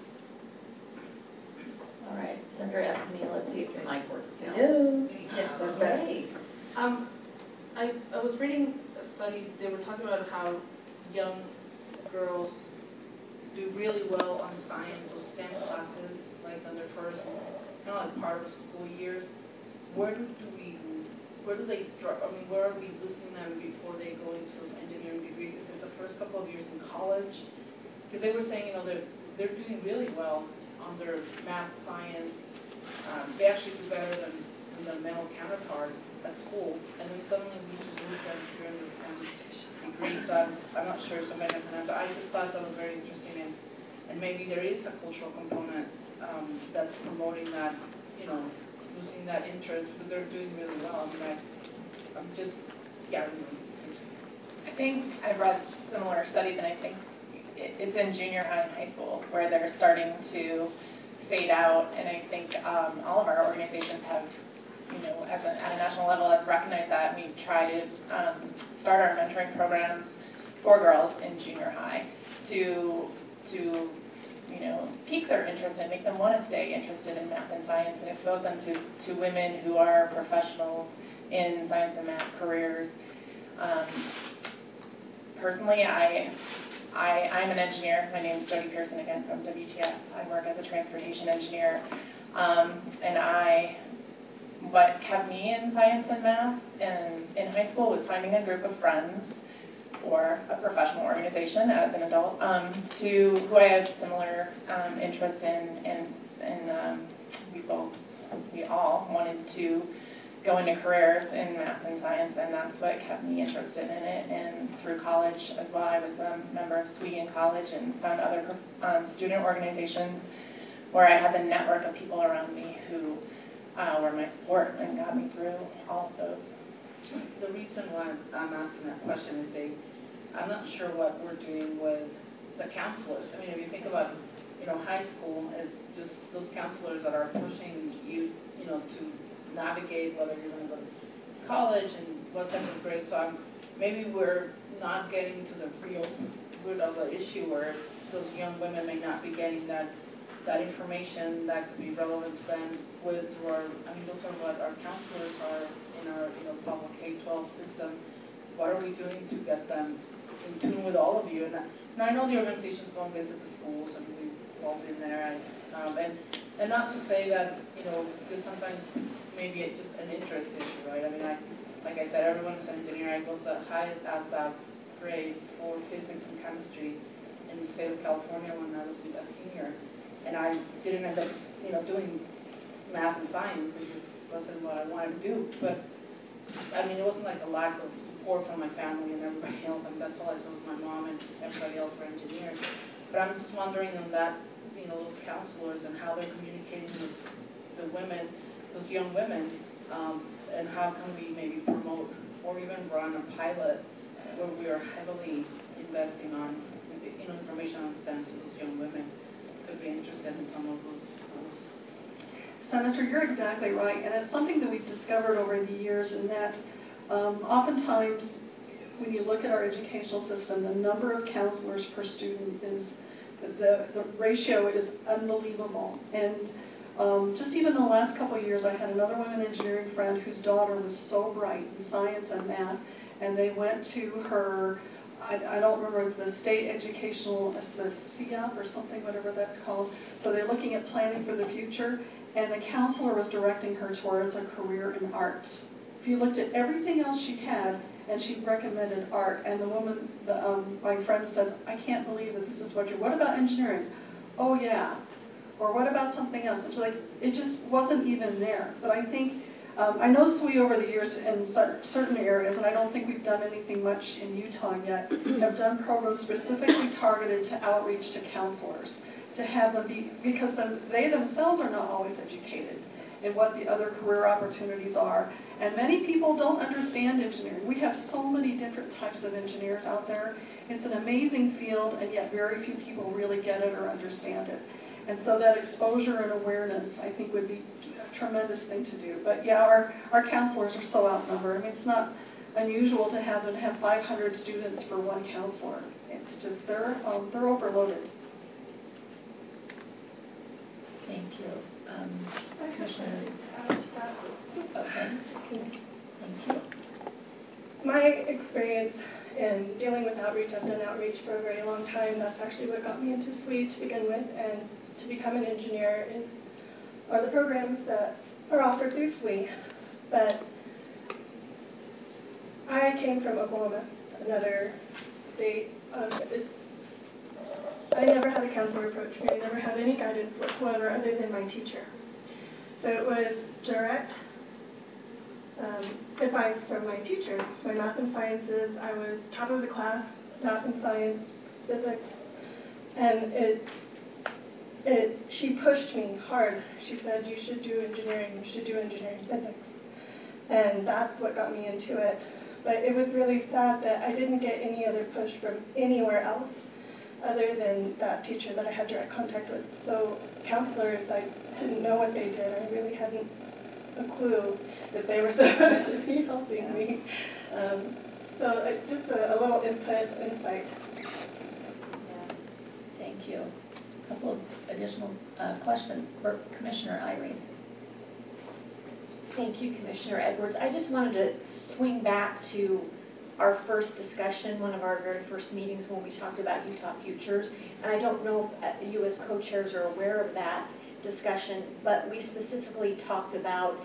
All right, Senator Anthony, let's see if your mic works now. Hello. Yes, okay. I was reading a study. They were talking about how young girls do really well on science or STEM classes, like on their first, like part of school years, where do they drop? I mean, where are we losing them before they go into those engineering degrees? Is it the first couple of years in college? Because they were saying, they're doing really well on their math, science. They actually do better than the male counterparts at school, and then suddenly we just lose them here in this kind of degree. So I'm not sure if somebody has an answer. I just thought that was very interesting, and maybe there is a cultural component that's promoting that, losing that interest because they're doing really well. I mean, I'm just, anyways. I think I've read similar studies, and I think it's in junior high and high school where they're starting to fade out, and I think all of our organizations have, at a national level, has recognized that. We try to start our mentoring programs for girls in junior high to pique their interest and make them want to stay interested in math and science, and expose them to women who are professionals in science and math careers. Personally, I'm an engineer. My name is Jody Pearson, again, from WTF. I work as a transportation engineer. And what kept me in science and math in high school was finding a group of friends or a professional organization as an adult who I had similar interests in, and we all wanted to go into careers in math and science, and that's what kept me interested in it. And through college as well, I was a member of Sweegan College and found other student organizations where I had the network of people around me who were my support and got me through all of those. The reason why I'm asking that question is I'm not sure what we're doing with the counselors. I mean, if you think about, high school is just those counselors that are pushing you, to navigate whether you're going to go to college and what type of grades. So maybe we're not getting to the real root of the issue where those young women may not be getting that information that could be relevant to them through our, those are what our counselors are in our, public K-12 system. What are we doing to get them in tune with all of you? And I know the organizations go and visit the schools, and we've all been there. And not to say that, because sometimes maybe it's just an interest issue, right? I mean, like I said, everyone's an engineer. I was the highest ASVAB grade for physics and chemistry in the state of California when I was a senior. And I didn't end up, doing math and science. It just wasn't what I wanted to do. But, it wasn't like a lack of support from my family and everybody else. That's all I saw was my mom and everybody else were engineers. But I'm just wondering on that, those counselors and how they're communicating with the women, those young women, and how can we maybe promote or even run a pilot where we are heavily investing on, information on STEM so those young women could be interested in some of those schools. Senator, you're exactly right, and it's something that we've discovered over the years in that oftentimes when you look at our educational system, the number of counselors per student is, the ratio is unbelievable. And just even in the last couple of years, I had another women engineering friend whose daughter was so bright in science and math, and they went to her, I don't remember, it's the state educational, it's the CEOP or something, whatever that's called. So they're looking at planning for the future, and the counselor was directing her towards a career in art. If you looked at everything else she had, and she recommended art, and the woman, my friend said, I can't believe that this is what what about engineering? Oh yeah. Or what about something else? It's like, it just wasn't even there. But I think, I know SWE over the years in certain areas, and I don't think we've done anything much in Utah yet, have done programs specifically targeted to outreach to counselors, to have them be, because they themselves are not always educated in what the other career opportunities are. And many people don't understand engineering. We have so many different types of engineers out there. It's an amazing field, and yet very few people really get it or understand it. And so that exposure and awareness, I think, would be a tremendous thing to do. But yeah, our counselors are so outnumbered. It's not unusual to have them have 500 students for one counselor. It's just, they're overloaded. Thank you. Commissioner. Okay. Thank you. My experience in dealing with outreach, I've done outreach for a very long time. That's actually what got me into SWE to begin with, and to become an engineer is or the programs that are offered through SWE. But I came from Oklahoma, another state. I never had a counselor approach me. I never had any guidance whatsoever other than my teacher. So it was direct advice from my teacher. My math and sciences, I was top of the class, math and science, physics, and she pushed me hard. She said, you should do engineering, you should do engineering physics. And that's what got me into it. But it was really sad that I didn't get any other push from anywhere else other than that teacher that I had direct contact with. So counselors, I didn't know what they did. I really hadn't a clue that they were supposed to be helping me. So just a little insight. Thank you. A couple of additional questions for Commissioner Irene. Thank you, Commissioner Edwards. I just wanted to swing back to our first discussion, one of our very first meetings when we talked about Utah Futures. And I don't know if you as co-chairs are aware of that discussion, but we specifically talked about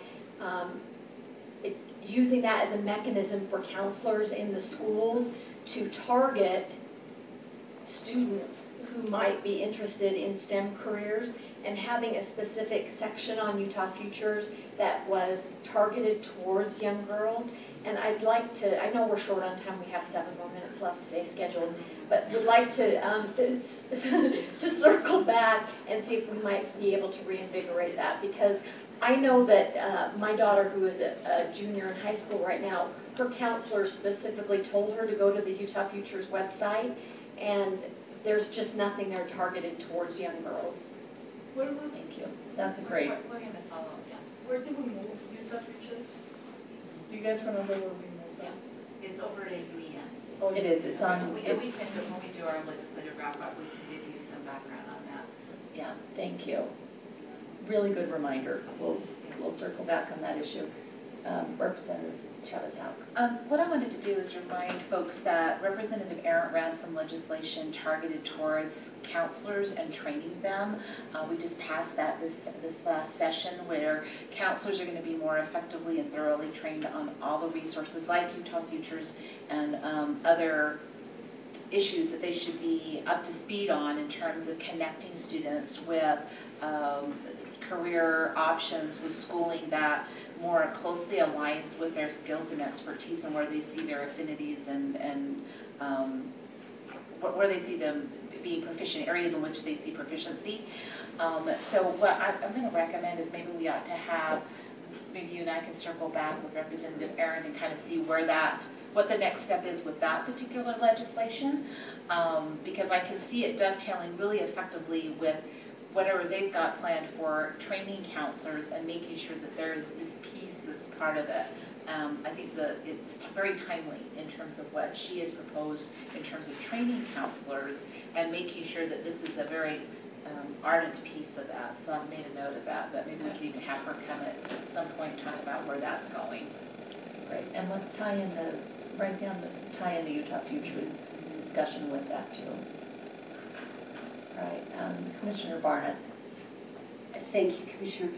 using that as a mechanism for counselors in the schools to target students who might be interested in STEM careers, and having a specific section on Utah Futures that was targeted towards young girls. And I'd like to, I know we're short on time, we have 7 more minutes left today scheduled, but would like to just circle back and see if we might be able to reinvigorate that, because I know that my daughter, who is a junior in high school right now, her counselor specifically told her to go to the Utah Futures website, and there's just nothing there targeted towards young girls. Thank you. That's a great. We're going to follow up, yeah. Where did we move Utah Futures? Do you guys remember where we moved? Yeah. It's over at UEN. Oh, it is. It's on. We can, when we do our legislative wrap-up, we can give you some background on that. Yeah, thank you. Really good reminder. We'll circle back on that issue. Representative Chavez-Hauk. What I wanted to do is remind folks that Representative Aaron ran some legislation targeted towards counselors and training them. We just passed that this last session, where counselors are going to be more effectively and thoroughly trained on all the resources like Utah Futures and other issues that they should be up to speed on in terms of connecting students with career options with schooling that more closely aligns with their skills and expertise, and where they see their affinities and where they see them being proficient, areas in which they see proficiency. So what I'm going to recommend is maybe we ought to have, maybe you and I can circle back with Representative Aaron and kind of see where what the next step is with that particular legislation, because I can see it dovetailing really effectively with whatever they've got planned for training counselors and making sure that there is this piece that's part of it. I think it's very timely in terms of what she has proposed in terms of training counselors and making sure that this is a very ardent piece of that. So I've made a note of that, but maybe we can even have her come at some point and talk about where that's going. Great. And let's tie in the Utah Futures discussion with that too. Right. Commissioner Barnett. Thank you, Commissioner.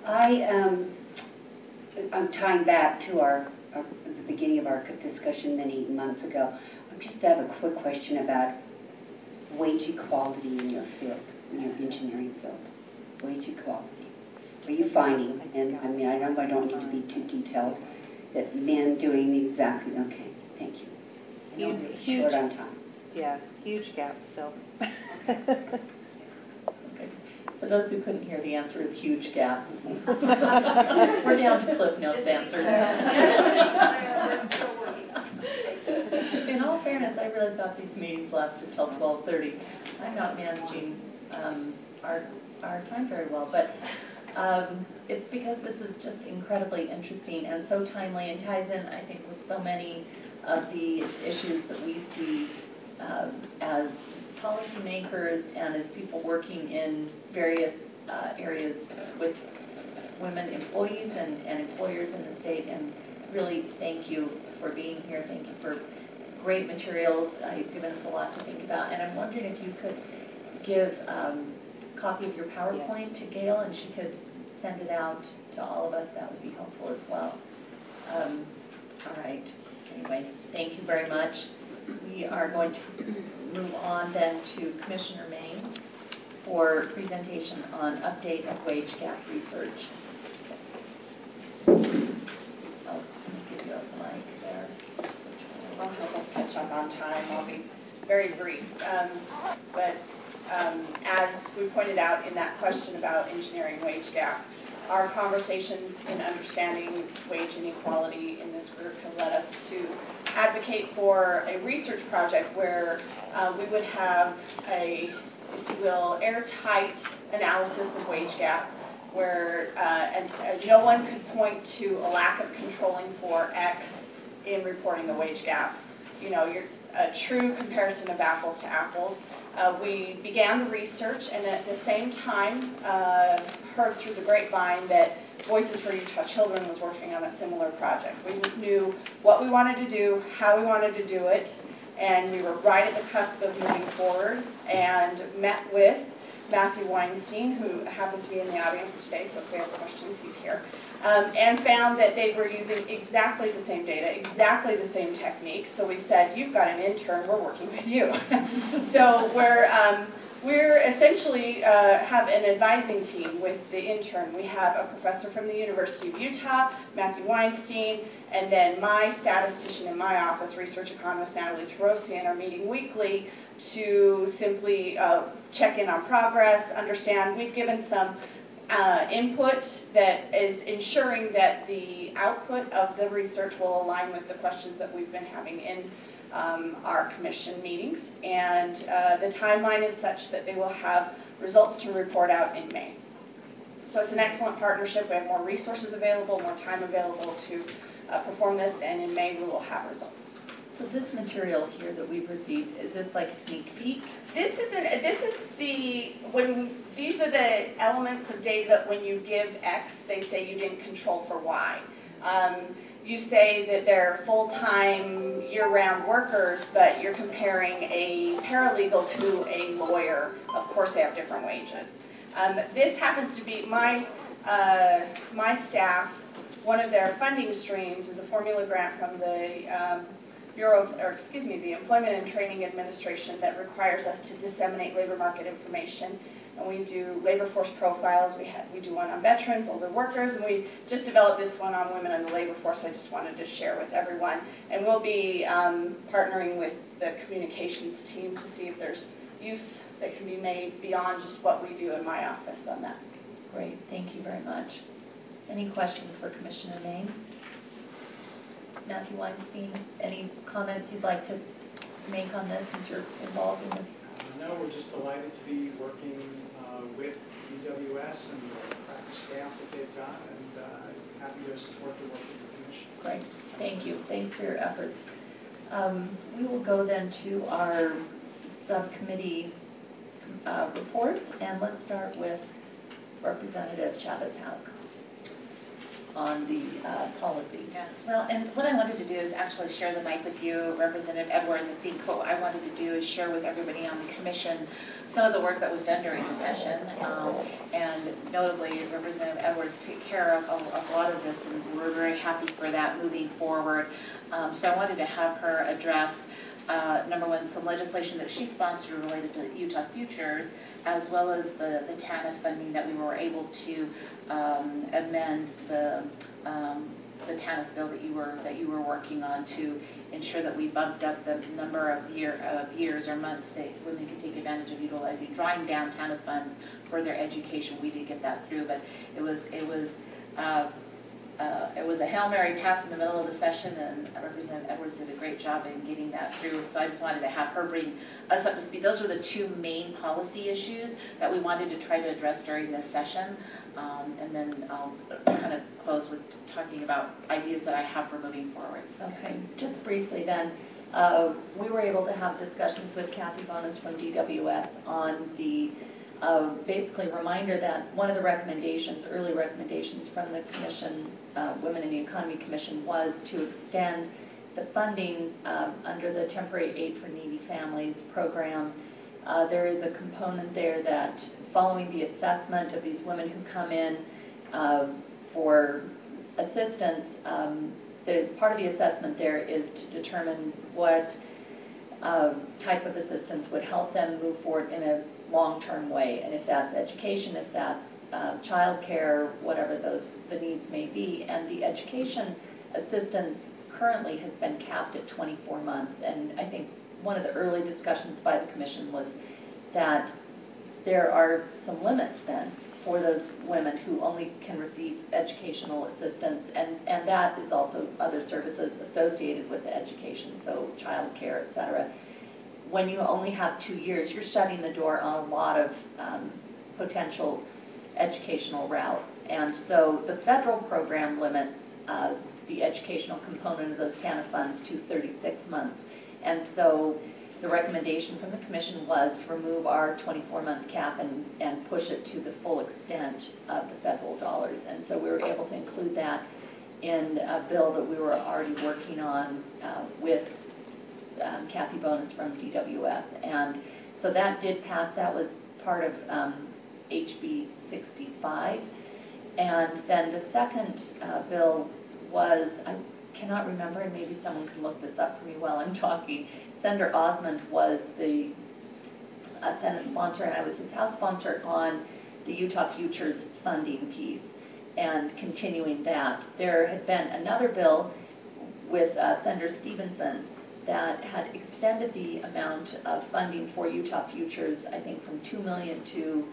I'm tying back to the beginning of our discussion many months ago. I just have a quick question about wage equality in your field, in your engineering field. Wage equality. Are you finding, and I mean, I know I don't need to be too detailed, that men doing exactly, okay, thank you. I know we're short on time. Yeah, huge gap still. Okay. For those who couldn't hear, the answer is huge gap. We're down to Cliff Notes answers. In all fairness, I really thought these meetings lasted till 12:30. I'm not managing our time very well, but it's because this is just incredibly interesting and so timely and ties in, I think, with so many of the issues that we see as policymakers and as people working in various areas with women employees and employers in the state. And really, thank you for being here. Thank you for great materials. You've given us a lot to think about. And I'm wondering if you could give a copy of your PowerPoint to Gail, and she could send it out to all of us, that would be helpful as well. All right. Anyway, thank you very much. We are going to move on then to Commissioner Main for presentation on update of wage gap research. Oh, let me give you a mic there. I'll help us catch up on time. I'll be very brief. As we pointed out in that question about engineering wage gap, our conversations in understanding wage inequality in this group have led us to advocate for a research project where we would have a, if you will, airtight analysis of wage gap, where no one could point to a lack of controlling for X in reporting the wage gap. You know, a true comparison of apples to apples. We began the research, and at the same time heard through the grapevine that Voices for Utah Children was working on a similar project. We knew what we wanted to do, how we wanted to do it, and we were right at the cusp of moving forward, and met with Matthew Weinstein, who happens to be in the audience today, so if we have questions, he's here, and found that they were using exactly the same data, exactly the same techniques. So we said, you've got an intern, we're working with you. So we're essentially have an advising team with the intern. We have a professor from the University of Utah, Matthew Weinstein, and then my statistician in my office, research economist Natalie Tarosian, are meeting weekly to simply check in on progress, understand. We've given some input that is ensuring that the output of the research will align with the questions that we've been having in our commission meetings. And the timeline is such that they will have results to report out in May. So it's an excellent partnership. We have more resources available, more time available to perform this, and in May we will have results. So this material here that we've received, is this like a sneak peek? These are the elements of data that when you give X, they say you didn't control for Y. You say that they're full-time, year-round workers, but you're comparing a paralegal to a lawyer. Of course, they have different wages. This happens to be my staff. One of their funding streams is a formula grant from the the Employment and Training Administration that requires us to disseminate labor market information. And we do labor force profiles. We do one on veterans, older workers, and we just developed this one on women in the labor force. I just wanted to share with everyone. And we'll be partnering with the communications team to see if there's use that can be made beyond just what we do in my office on that. Great, thank you very much. Any questions for Commissioner Main? Matthew Weinstein, any comments you'd like to make on this since you're involved in this? No, we're just delighted to be working with EWS and the practice staff that they've got, and happy to support the work of the Commission. Great, thank you. Thanks for your efforts. We will go then to our subcommittee reports, and let's start with Representative Chavez-Hauk on the policy. Yeah. Well, and what I wanted to do is actually share the mic with you, Representative Edwards. I think what I wanted to do is share with everybody on the commission some of the work that was done during the session, and notably Representative Edwards took care of a lot of this, and we're very happy for that moving forward. So I wanted to have her address number one, some legislation that she sponsored related to Utah Futures, as well as the TANF funding that we were able to amend the TANF bill that you were working on to ensure that we bumped up the number of years or months that women could take advantage of utilizing, drawing down TANF funds for their education. We did get that through, but it was a Hail Mary pass in the middle of the session, and Representative Edwards did a great job in getting that through. So I just wanted to have her bring us up to speed. Those were the two main policy issues that we wanted to try to address during this session. And then I'll kind of close with talking about ideas that I have for moving forward. Okay, just briefly then, we were able to have discussions with Kathy Bonus from DWS on the basically reminder that one of the recommendations, early recommendations from the Commission, Women in the Economy Commission, was to extend the funding under the Temporary Aid for Needy Families program. There is a component there that following the assessment of these women who come in, for assistance, part of the assessment there is to determine what type of assistance would help them move forward in a long-term way, and if that's education, if that's child care, whatever the needs may be. And the education assistance currently has been capped at 24 months, and I think one of the early discussions by the Commission was that there are some limits then for those women who only can receive educational assistance, and that is also other services associated with the education, so child care, et cetera. When you only have 2 years, you're shutting the door on a lot of potential educational routes. And so the federal program limits the educational component of those TANF funds to 36 months. And so the recommendation from the Commission was to remove our 24-month cap and push it to the full extent of the federal dollars. And so we were able to include that in a bill that we were already working on with Kathy Bonas from DWS. And so that did pass. That was part of HB 65. And then the second bill was, I cannot remember, and maybe someone can look this up for me while I'm talking. Senator Osmond was the Senate sponsor, and I was his House sponsor on the Utah Futures funding piece and continuing that. There had been another bill with Senator Stevenson that had extended the amount of funding for Utah Futures, I think from $2 million to,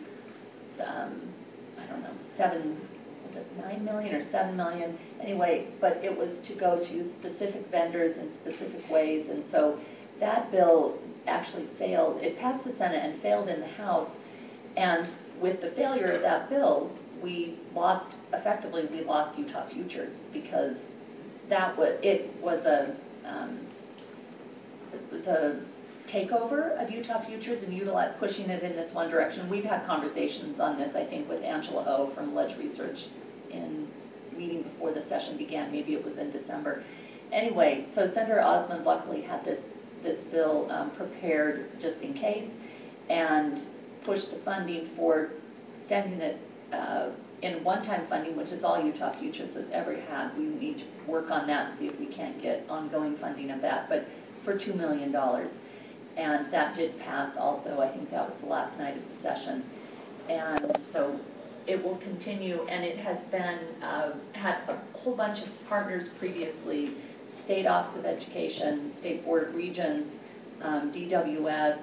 I don't know, 9 million or 7 million, anyway, but it was to go to specific vendors in specific ways, and so that bill actually failed. It passed the Senate and failed in the House, and with the failure of that bill, we lost Utah Futures, because it was a takeover of Utah Futures and pushing it in this one direction. We've had conversations on this, I think, with Angela O from Ledge Research in meeting before the session began. Maybe it was in December. Anyway, so Senator Osmond luckily had this bill prepared just in case, and pushed the funding for extending it in one-time funding, which is all Utah Futures has ever had. We need to work on that and see if we can't get ongoing funding of that, but for $2 million. And that did pass also. I think that was the last night of the session. And so it will continue, and it has been had a whole bunch of partners previously: State Office of Education, State Board of Regents, DWS,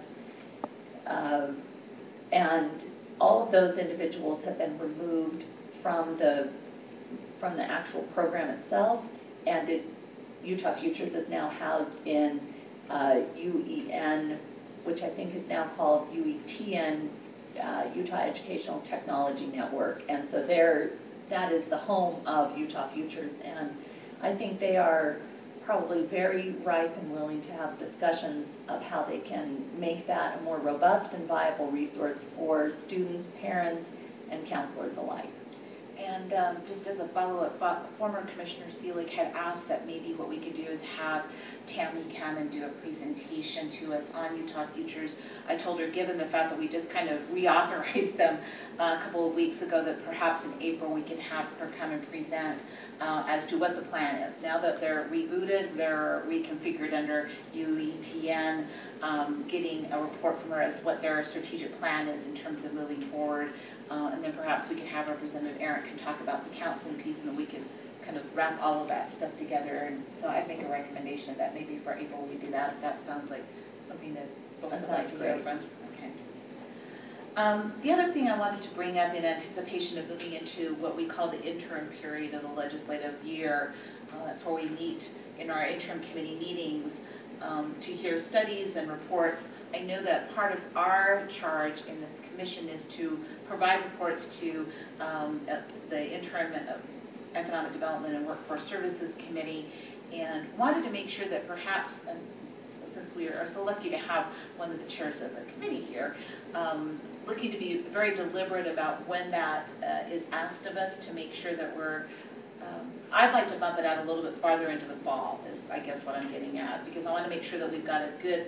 and all of those individuals have been removed from the actual program itself, and Utah Futures is now housed in UEN, which I think is now called UETN, Utah Educational Technology Network. And so that is the home of Utah Futures, and I think they are probably very ripe and willing to have discussions of how they can make that a more robust and viable resource for students, parents, and counselors alike. And just as a follow-up, former Commissioner Seelig had asked that maybe what we could do is have Tammy come and do a presentation to us on Utah Futures. I told her, given the fact that we just kind of reauthorized them a couple of weeks ago, that perhaps in April we could have her come and present as to what the plan is. Now that they're rebooted, they're reconfigured under UETN, getting a report from her as what their strategic plan is in terms of moving forward. And then perhaps we could have Representative Aaron can talk about the counseling piece, and then we could kind of wrap all of that stuff together. And so I'd make a recommendation that maybe for April we do that. That sounds like something that folks would like to hear from. Okay. The other thing I wanted to bring up in anticipation of moving into what we call the interim period of the legislative year, that's where we meet in our interim committee meetings to hear studies and reports. I know that part of our charge in this commission is to provide reports to the interim Economic Development and Workforce Services Committee, and wanted to make sure that perhaps, since we are so lucky to have one of the chairs of the committee here, looking to be very deliberate about when that is asked of us, to make sure that we're I'd like to bump it out a little bit farther into the fall, is I guess what I'm getting at, because I want to make sure that we've got a good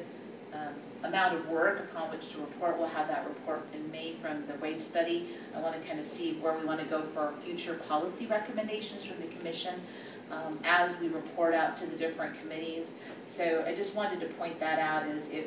amount of work upon which to report. We'll have that report in May from the wage study. I want to kind of see where we want to go for future policy recommendations from the Commission as we report out to the different committees. So I just wanted to point that out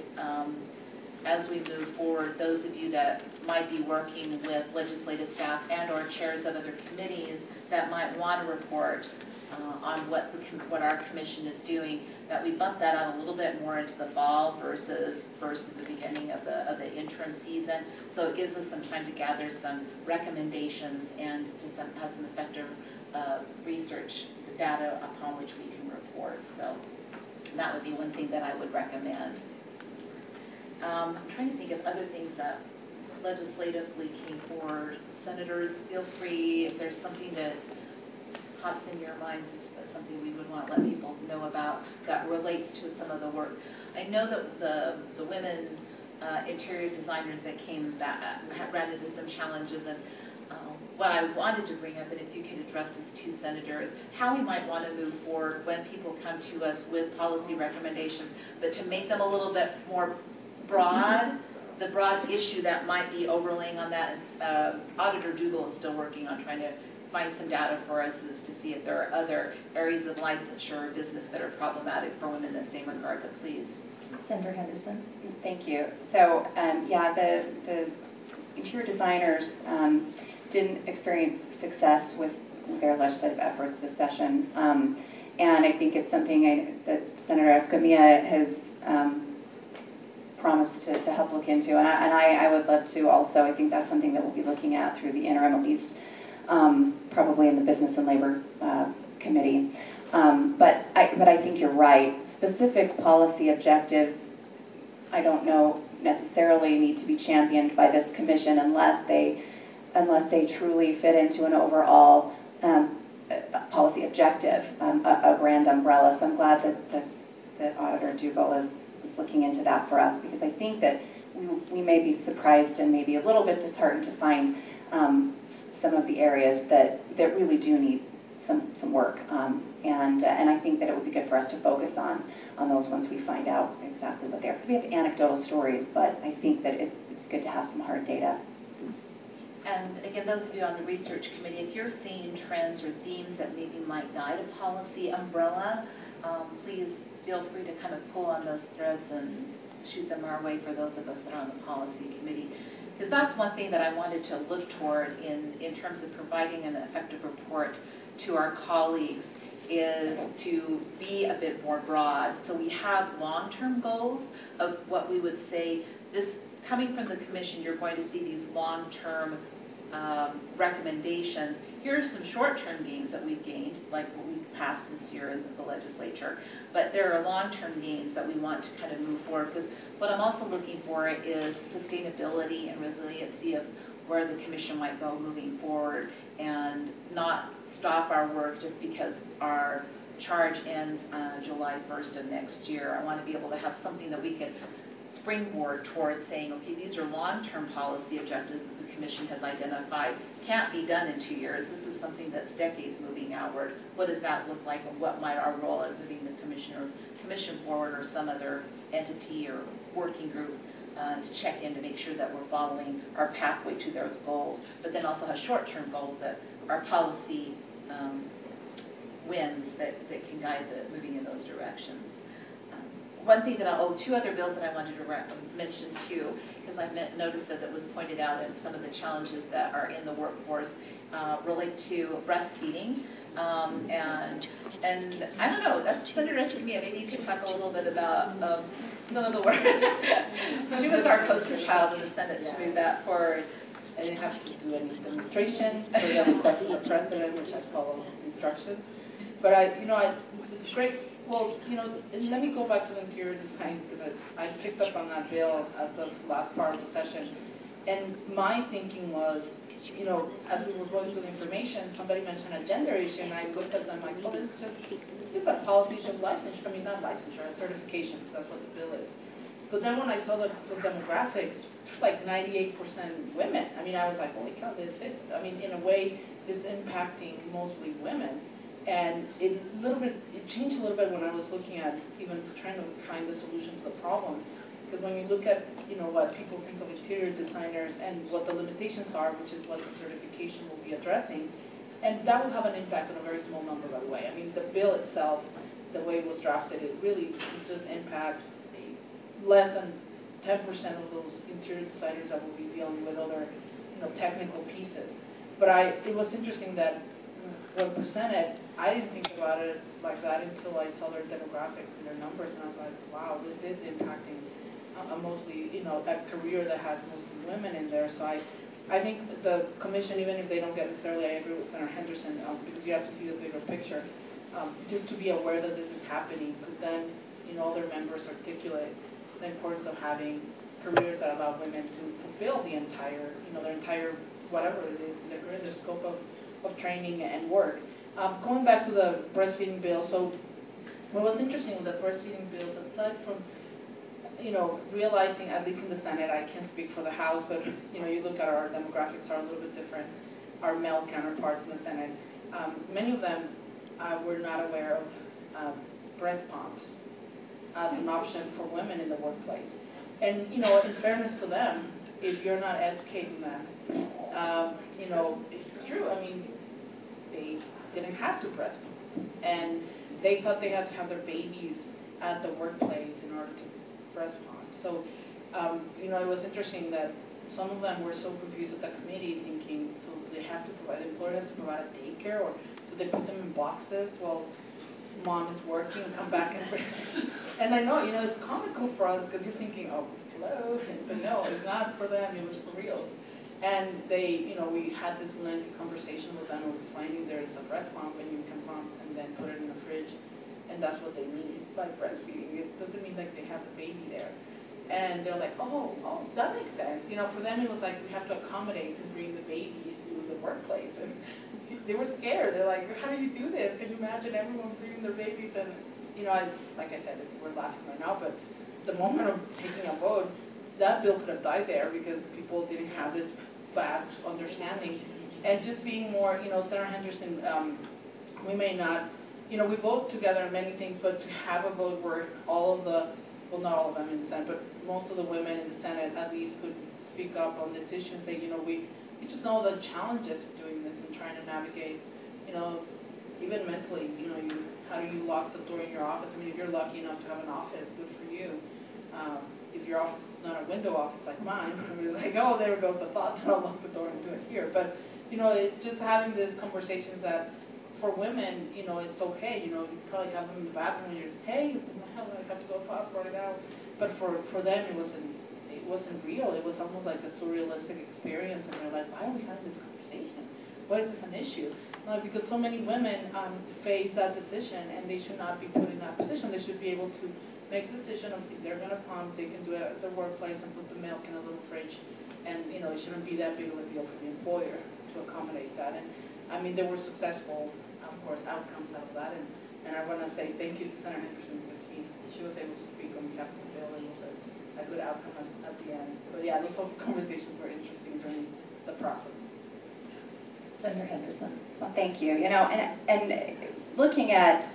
as we move forward, those of you that might be working with legislative staff and or chairs of other committees that might want to report on what our commission is doing, that we bump that out a little bit more into the fall versus the beginning of the interim season. So it gives us some time to gather some recommendations and to have some effective research data upon which we can report. So that would be one thing that I would recommend. I'm trying to think of other things that legislatively came forward. Senators, feel free if there's something that pops in your minds that's something we would want to let people know about that relates to some of the work. I know that the women interior designers that came back ran into some challenges, and what I wanted to bring up, and if you could address this to senators, how we might want to move forward when people come to us with policy recommendations, but to make them a little bit more broad, the broad issue that might be overlaying on that. Auditor Dougal is still working on trying to find some data for us as to see if there are other areas of licensure or business that are problematic for women in the same regard, but please. Senator Henderson. Thank you. So, yeah, the interior designers didn't experience success with their legislative efforts this session. And I think it's something that Senator Escamilla has promised to help look into. And I would love to also. I think that's something that we'll be looking at through the interim, at least probably in the Business and Labor Committee. But I think you're right. Specific policy objectives, I don't know necessarily need to be championed by this commission unless they truly fit into an overall policy objective, a grand umbrella. So I'm glad that Auditor Dougal is looking into that for us, because I think that we may be surprised and maybe a little bit disheartened to find some of the areas that really do need some work. And I think that it would be good for us to focus on those once we find out exactly what they are. Because we have anecdotal stories, but I think that it's good to have some hard data. And again, those of you on the research committee, if you're seeing trends or themes that maybe might guide a policy umbrella, please feel free to kind of pull on those threads and shoot them our way for those of us that are on the policy committee. Because that's one thing that I wanted to look toward in terms of providing an effective report to our colleagues, is to be a bit more broad. So we have long-term goals of what we would say, this coming from the commission, you're going to see these long-term recommendations. Here are some short-term gains that we've gained, like what we passed this year in the legislature. But there are long-term gains that we want to kind of move forward, because what I'm also looking for is sustainability and resiliency of where the commission might go moving forward, and not stop our work just because our charge ends July 1st of next year. I want to be able to have something that we can springboard towards saying, okay, these are long-term policy objectives that the commission has identified. Can't be done in 2 years. This is something that's decades moving outward. What does that look like, and what might our role as moving the commission forward, or some other entity or working group to check in to make sure that we're following our pathway to those goals, but then also have short-term goals that are policy wins that can guide the moving in those directions. One thing that two other bills that I wanted to mention too, because I noticed that it was pointed out in some of the challenges that are in the workforce relate to breastfeeding. And I don't know, that's Senator Escamilla. Maybe you could talk a little bit about some of the work. She was our poster child in the Senate to move that forward. I didn't have to do any demonstration, so we have a request from the president, which I follow instructions. But let me go back to the interior design, because I picked up on that bill at the last part of the session. And my thinking was, as we were going through the information, somebody mentioned a gender issue, and I looked at them like, well, it's a policy issue of licensure. I mean, not licensure, a certification, because that's what the bill is. But then when I saw the demographics, like 98% women. I mean, I was like, holy cow, this is, in a way, is impacting mostly women. And it changed a little bit when I was looking at even trying to find the solution to the problem. because when you look at, what people think of interior designers and what the limitations are, which is what the certification will be addressing, and that will have an impact on a very small number, by the way. I mean, the bill itself, the way it was drafted, it really just impacts less than 10% of those interior designers that will be dealing with other, technical pieces. But it was interesting that when presented, I didn't think about it like that until I saw their demographics and their numbers, and I was like, wow, this is impacting mostly, that career that has mostly women in there. So I think the commission, even if they don't get necessarily, I agree with Senator Henderson, because you have to see the bigger picture, just to be aware that this is happening, could then, all their members articulate the importance of having careers that allow women to fulfill the entire, their entire, whatever it is, their career, the scope of training and work. Going back to the breastfeeding bill, so what was interesting with the breastfeeding bills, aside from, realizing, at least in the Senate, I can't speak for the House, but, you look at our demographics are a little bit different, our male counterparts in the Senate. Many of them were not aware of breast pumps as an option for women in the workplace. And, in fairness to them, if you're not educating them, it's true. I mean, they didn't have to breast pump. And they thought they had to have their babies at the workplace in order to breast pump. So, it was interesting that some of them were so confused at the committee, thinking, so do they have to provide, the employer has to provide a daycare, or do they put them in boxes while mom is working, come back and bring and I know, it's comical for us because you're thinking, oh, hello, but no, it's not for them, it was for reals. And they, we had this lengthy conversation with them of explaining there's a breast pump and you can pump and then put it in the fridge, and that's what they need by breastfeeding. It doesn't mean like they have the baby there. And they're like, oh, that makes sense. For them it was like we have to accommodate to bring the babies to the workplace. And they were scared. They're like, how do you do this? Can you imagine everyone bringing their babies? And, it's, like I said, we're laughing right now, but the moment of taking a vote, that bill could have died there because people didn't have this vast understanding. And just being more, Senator Henderson, we may not, we vote together on many things, but to have a vote where all of the, well, not all of them in the Senate, but most of the women in the Senate at least could speak up on this issue and say, we just know the challenges of doing this and trying to navigate, even mentally, how do you lock the door in your office? I mean, if you're lucky enough to have an office, good for you. If your office is not a window office like mine, it's like, oh, there goes the thought that I'll lock the door and do it here. But, it's just having these conversations that for women, it's okay. You probably have them in the bathroom and you're, hey, I have to go pop right out. But for them, it wasn't real. It was almost like a surrealistic experience, and they're like, why are we having this conversation? Why is this an issue? Because so many women face that decision, and they should not be put in that position. They should be able to make the decision of if they're going to pump, they can do it at their workplace and put the milk in a little fridge, and it shouldn't be that big of a deal for the employer to accommodate that. And I mean, there were successful, of course, outcomes out of that, and I want to say thank you to Senator Henderson because she was able to speak on behalf of the bill, and it was a good outcome at the end. But yeah, those whole conversations were interesting during the process. Senator Henderson. Well, thank you. And looking at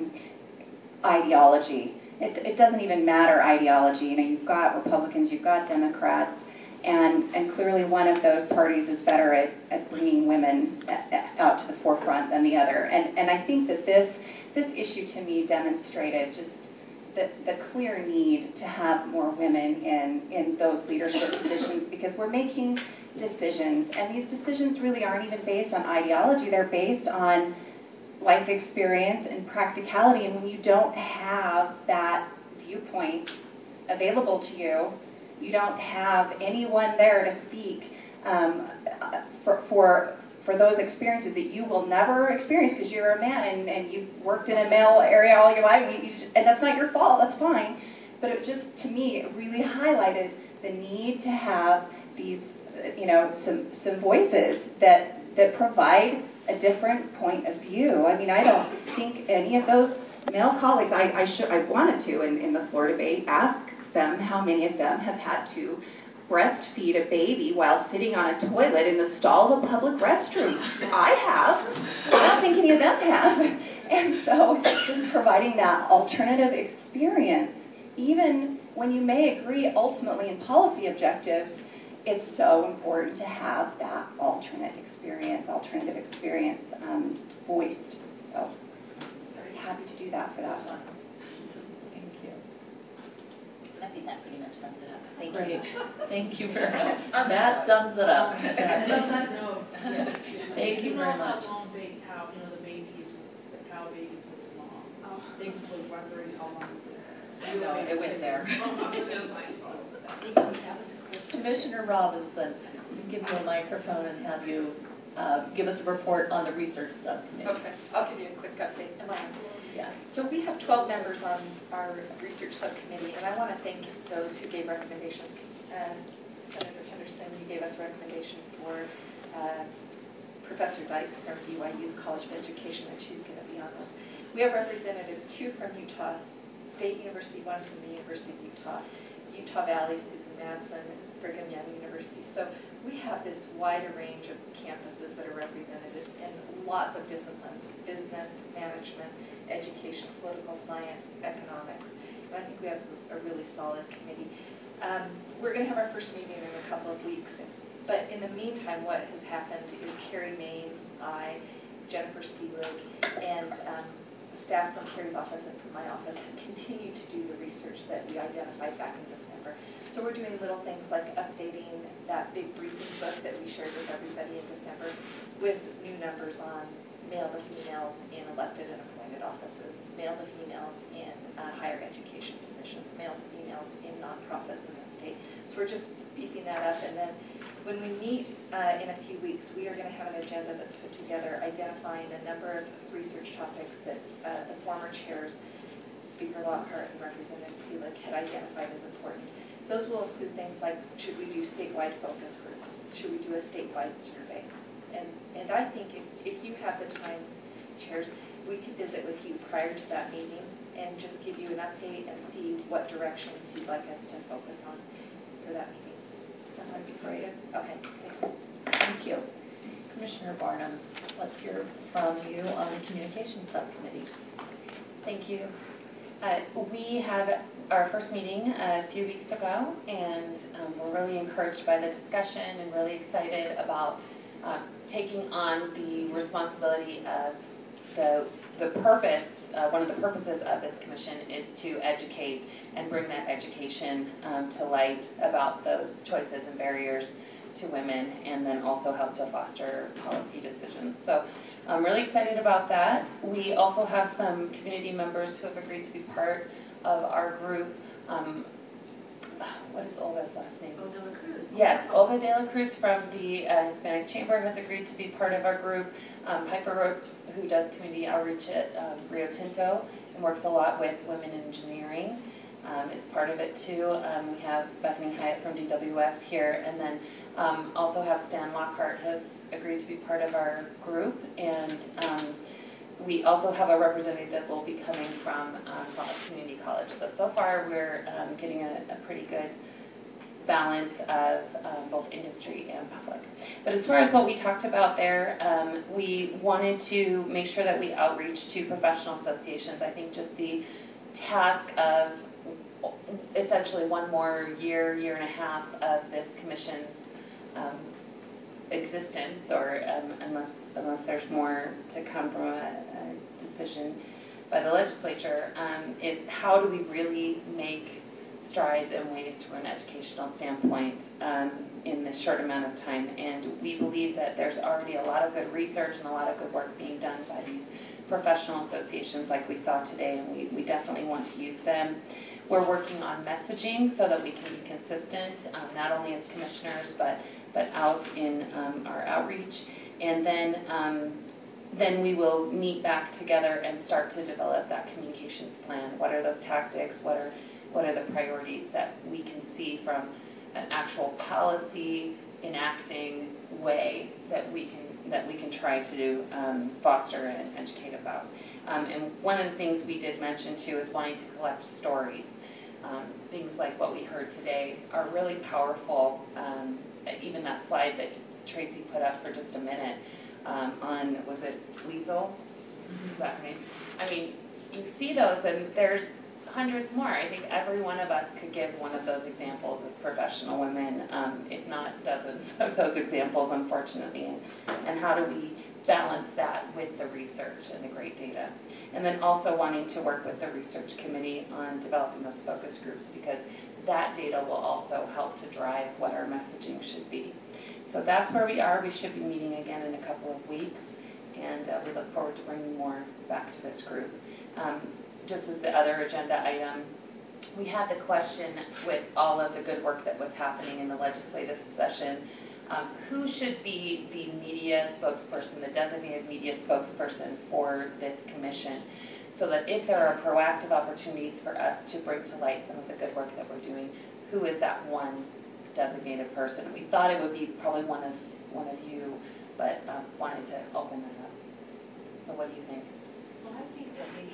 ideology, it doesn't even matter ideology. You've got Republicans, you've got Democrats, and clearly one of those parties is better at bringing women out to the forefront than the other. And I think that this issue to me demonstrated just the clear need to have more women in those leadership positions, because we're making decisions, and these decisions really aren't even based on ideology. They're based on life experience and practicality, and when you don't have that viewpoint available to you, you don't have anyone there to speak for those experiences that you will never experience because you're a man and you've worked in a male area all your life, and that's not your fault, that's fine. But it just, to me, it really highlighted the need to have these, some voices that provide a different point of view. I mean, I don't think any of those male colleagues, I wanted to, in the floor debate, ask them how many of them have had to breastfeed a baby while sitting on a toilet in the stall of a public restroom. I have. I don't think any of them have. And so just providing that alternative experience, even when you may agree ultimately in policy objectives, it's so important to have that alternative experience voiced. So very happy to do that for that one. Thank you. I think that pretty much sums it up. Thank Great. you. Thank you very much. That sums it up. On that note, Thank you very much. How long the cow babies with the mom. They was wondering how long it went there. Commissioner Robinson, we'll give you a microphone and have you give us a report on the research subcommittee. Okay, I'll give you a quick update. Am I on? Yeah. So we have 12 members on our research subcommittee, and I want to thank those who gave recommendations. Senator Henderson, you gave us a recommendation for Professor Dykes from BYU's College of Education, and she's going to be on this. We have representatives, 2 from Utah State University, 1 from the University of Utah, Utah Valley, Susan Madsen, Brigham Young University. So we have this wider range of campuses that are represented in lots of disciplines: business, management, education, political science, economics. And I think we have a really solid committee. We're going to have our first meeting in a couple of weeks. But in the meantime, what has happened is Carrie Main, I, Jennifer Seaberg, and staff from Carrie's office and from my office have continued to do the research that we identified back in December. So we're doing little things like updating that big briefing book that we shared with everybody in December with new numbers on male to females in elected and appointed offices, male to females in higher education positions, male to females in nonprofits in the state. So we're just beefing that up. And then when we meet in a few weeks, we are going to have an agenda that's put together identifying a number of research topics that the former chairs, Speaker Lockhart and Representative Seelig, had identified as important. Those will include things like, should we do statewide focus groups? Should we do a statewide survey? And I think if you have the time, chairs, we could visit with you prior to that meeting and just give you an update and see what directions you'd like us to focus on for that meeting. That might be great. Okay, thanks. Thank you. Commissioner Barnum, let's hear from you on the Communications Subcommittee. Thank you. We had our first meeting a few weeks ago, and we're really encouraged by the discussion and really excited about taking on the responsibility of the purpose. One of the purposes of this commission is to educate and bring that education to light about those choices and barriers to women, and then also help to foster policy decisions. So I'm really excited about that. We also have some community members who have agreed to be part of our group. What is Olga's last name? De La Cruz. Yes, Olga De La Cruz from the Hispanic Chamber has agreed to be part of our group. Piper Rhodes, who does community outreach at Rio Tinto and works a lot with women in engineering, is part of it too. We have Bethany Hyatt from DWS here, and then also have Stan Lockhart has agreed to be part of our group, and we also have a representative that will be coming from Community College. So far we're getting a pretty good balance of both industry and public. But as far as what we talked about there, we wanted to make sure that we outreach to professional associations. I think just the task of essentially one more year and a half of this commission's existence, or unless there's more to come from a decision by the legislature, is how do we really make strides and ways from an educational standpoint in this short amount of time. And we believe that there's already a lot of good research and a lot of good work being done by these professional associations like we saw today, and we definitely want to use them. We're working on messaging so that we can be consistent, not only as commissioners, but out in our outreach. And then we will meet back together and start to develop that communications plan. What are those tactics? What are the priorities that we can see from an actual policy enacting way that we can try to foster and educate about. And one of the things we did mention too is wanting to collect stories. Things like what we heard today are really powerful. Even that slide that Tracy put up for just a minute on, was it Liesel? Is that her name? I mean, you see those, and there's hundreds more. I think every one of us could give one of those examples as professional women, if not dozens of those examples, unfortunately. And how do we balance that with the research and the great data? And then also wanting to work with the research committee on developing those focus groups, because that data will also help to drive what our messaging should be. So that's where we are. We should be meeting again in a couple of weeks, and we look forward to bringing more back to this group. Just as the other agenda item, we had the question with all of the good work that was happening in the legislative session, who should be the media spokesperson, the designated media spokesperson for this commission, so that if there are proactive opportunities for us to bring to light some of the good work that we're doing, who is that one designated person? We thought it would be probably one of you, but wanted to open that up. So what do you think? Well, I think that maybe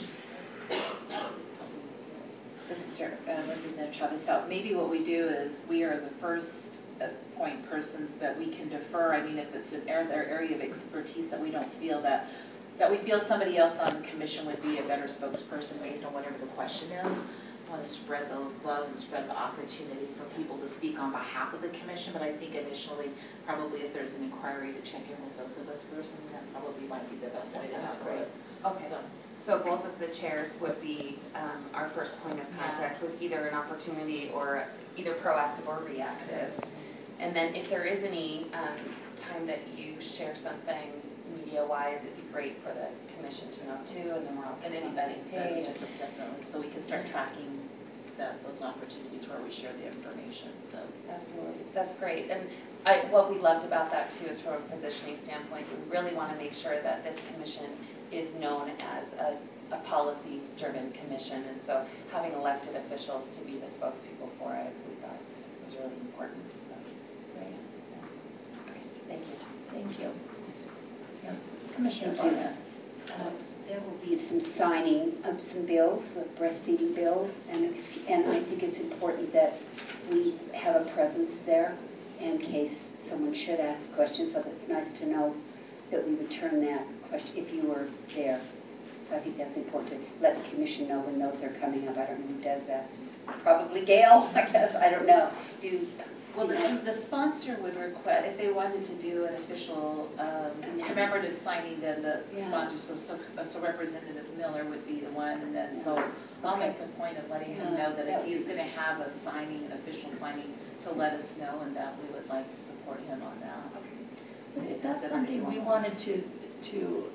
this is Representative Chavez Hout. Maybe what we do is we are the first point persons, but we can defer. I mean, if it's an their area of expertise that we don't feel that we feel somebody else on the commission would be a better spokesperson based on whatever the question is. I want to spread the love and spread the opportunity for people to speak on behalf of the commission, but I think initially, probably if there's an inquiry to check in with both of us first, and that probably might be the best way to That's go. great. Okay. So both of the chairs would be our first point of contact with either an opportunity or either proactive or reactive. And then if there is any time that you share something media-wise, it'd be great for the commission to know too, and then we're all And anybody, just definitely, so we can start tracking those opportunities where we share the information. So absolutely, that's great. And what we loved about that too is from a positioning standpoint, we really want to make sure that this commission is known as a policy-driven commission, and so having elected officials to be the spokespeople for it, we thought was really important. So, great. Okay. Thank you. Thank you. Yeah. Commissioner Barnett. There will be some signing of some bills, breastfeeding bills, and I think it's important that we have a presence there in case someone should ask questions. So it's nice to know that we would turn that question if you were there. So I think that's important to let the commission know when those are coming up. I don't know who does that. Probably Gail, I guess. I don't know. Well, the sponsor would request, if they wanted to do an official commemorative signing, then the sponsor, so Representative Miller would be the one, and then so I'll make a point of letting him know that if he's going to have a signing, an official signing, to let us know, and that we would like to support him on that. But if that's something we wanted to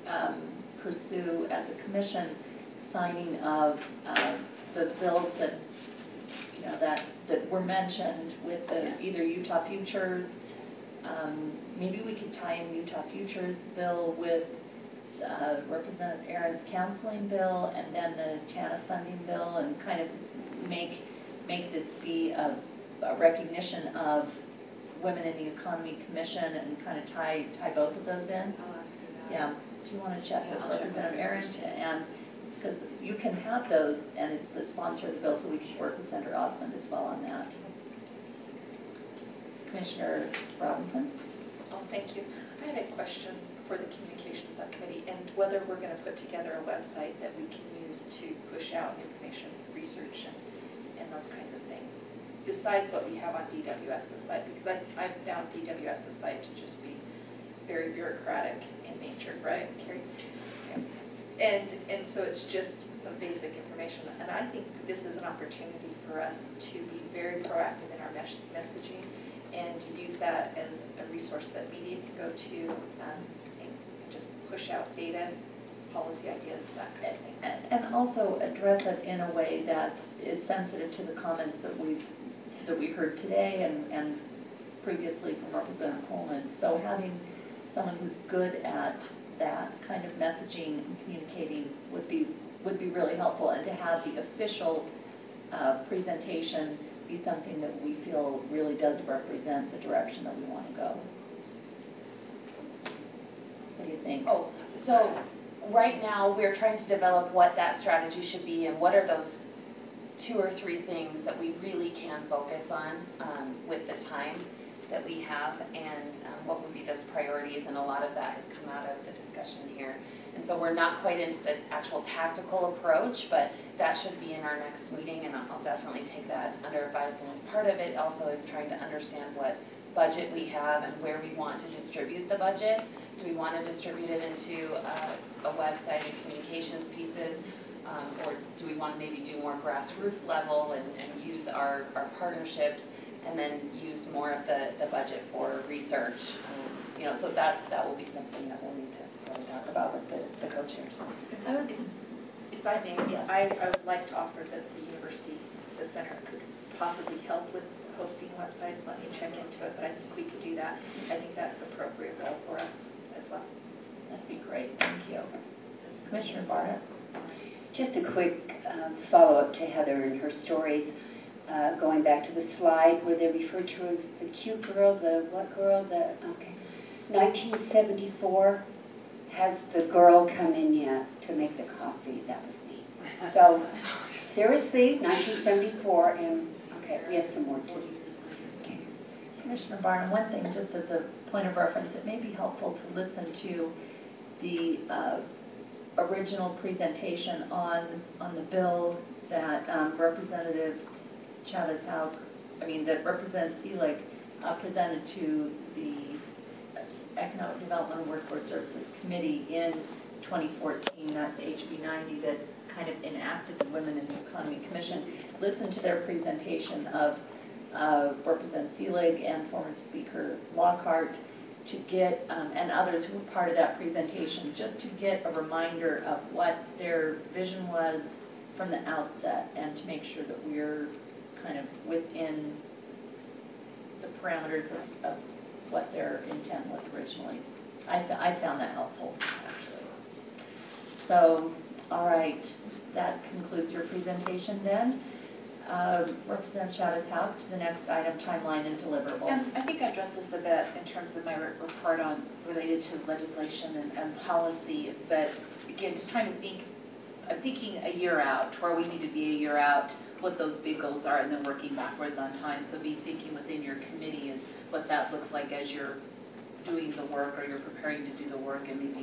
pursue as a commission, signing of the bills that that were mentioned with either Utah Futures. Maybe we could tie in Utah Futures bill with Representative Aaron's counseling bill, and then the TANF funding bill, and kind of make this be a recognition of Women in the Economy Commission, and kind of tie both of those in. I'll ask you that. Yeah, if you want to check with Representative Aaron, and because you can have those, and it's the sponsor of the bill, so we can work with Senator Osmond as well on that. Commissioner Robinson? Oh, thank you. I had a question for the Communications Subcommittee, and whether we're going to put together a website that we can use to push out information, research, and those kinds of things, besides what we have on DWS's site, because I've found DWS's site to just be very bureaucratic in nature, right, Carrie? Yeah. And so it's just some basic information, and I think this is an opportunity for us to be very proactive in our messaging, and to use that as a resource that media can go to, and just push out data, policy ideas, that kind of thing. And also address it in a way that is sensitive to the comments that we heard today and previously from Representative Coleman. So having someone who's good at that kind of messaging and communicating would be really helpful, and to have the official presentation be something that we feel really does represent the direction that we want to go. What do you think? Oh, so right now we're trying to develop what that strategy should be, and what are those 2 or 3 things that we really can focus on with the time that we have, and what would be those priorities, and a lot of that has come out of the discussion here. And so we're not quite into the actual tactical approach, but that should be in our next meeting, and I'll definitely take that under advisement. Part of it also is trying to understand what budget we have and where we want to distribute the budget. Do we want to distribute it into a website and communications pieces, or do we want to maybe do more grassroots level and use our partnerships, and then use more of the budget for research? So that will be something that we'll need to really talk about with the co-chairs. If I may, I would like to offer that the university, the center, could possibly help with hosting websites. Let me check into it, but I think we could do that. I think that's appropriate role for us as well. That'd be great. Thank you. Commissioner Barnett. Just a quick follow-up to Heather and her stories. Going back to the slide where they referred to as the cute girl, the what girl? Okay. 1974, has the girl come in yet to make the coffee? That was me. So, seriously, 1974, and okay, we have some more too. Okay. Commissioner Barnum, one thing, just as a point of reference, it may be helpful to listen to the original presentation on the bill that Representative Chavez-Hauk, that Representative Seelig presented to the Economic Development and Workforce Services Committee in 2014, that's HB 90 that kind of enacted the Women in the Economy Commission. Listen to their presentation of Representative Seelig and former Speaker Lockhart to get, and others who were part of that presentation, just to get a reminder of what their vision was from the outset and to make sure that we're kind of within the parameters of what their intent was originally. I found that helpful, actually. So, all right, that concludes your presentation then. Representative Chavez-Hauk, to the next item, timeline and deliverables. And I think I addressed this a bit in terms of my report on related to legislation and policy, but again, just trying to think, I'm thinking a year out, where we need to be a year out, what those big goals are, and then working backwards on time. So be thinking within your committee is what that looks like as you're doing the work or you're preparing to do the work, and maybe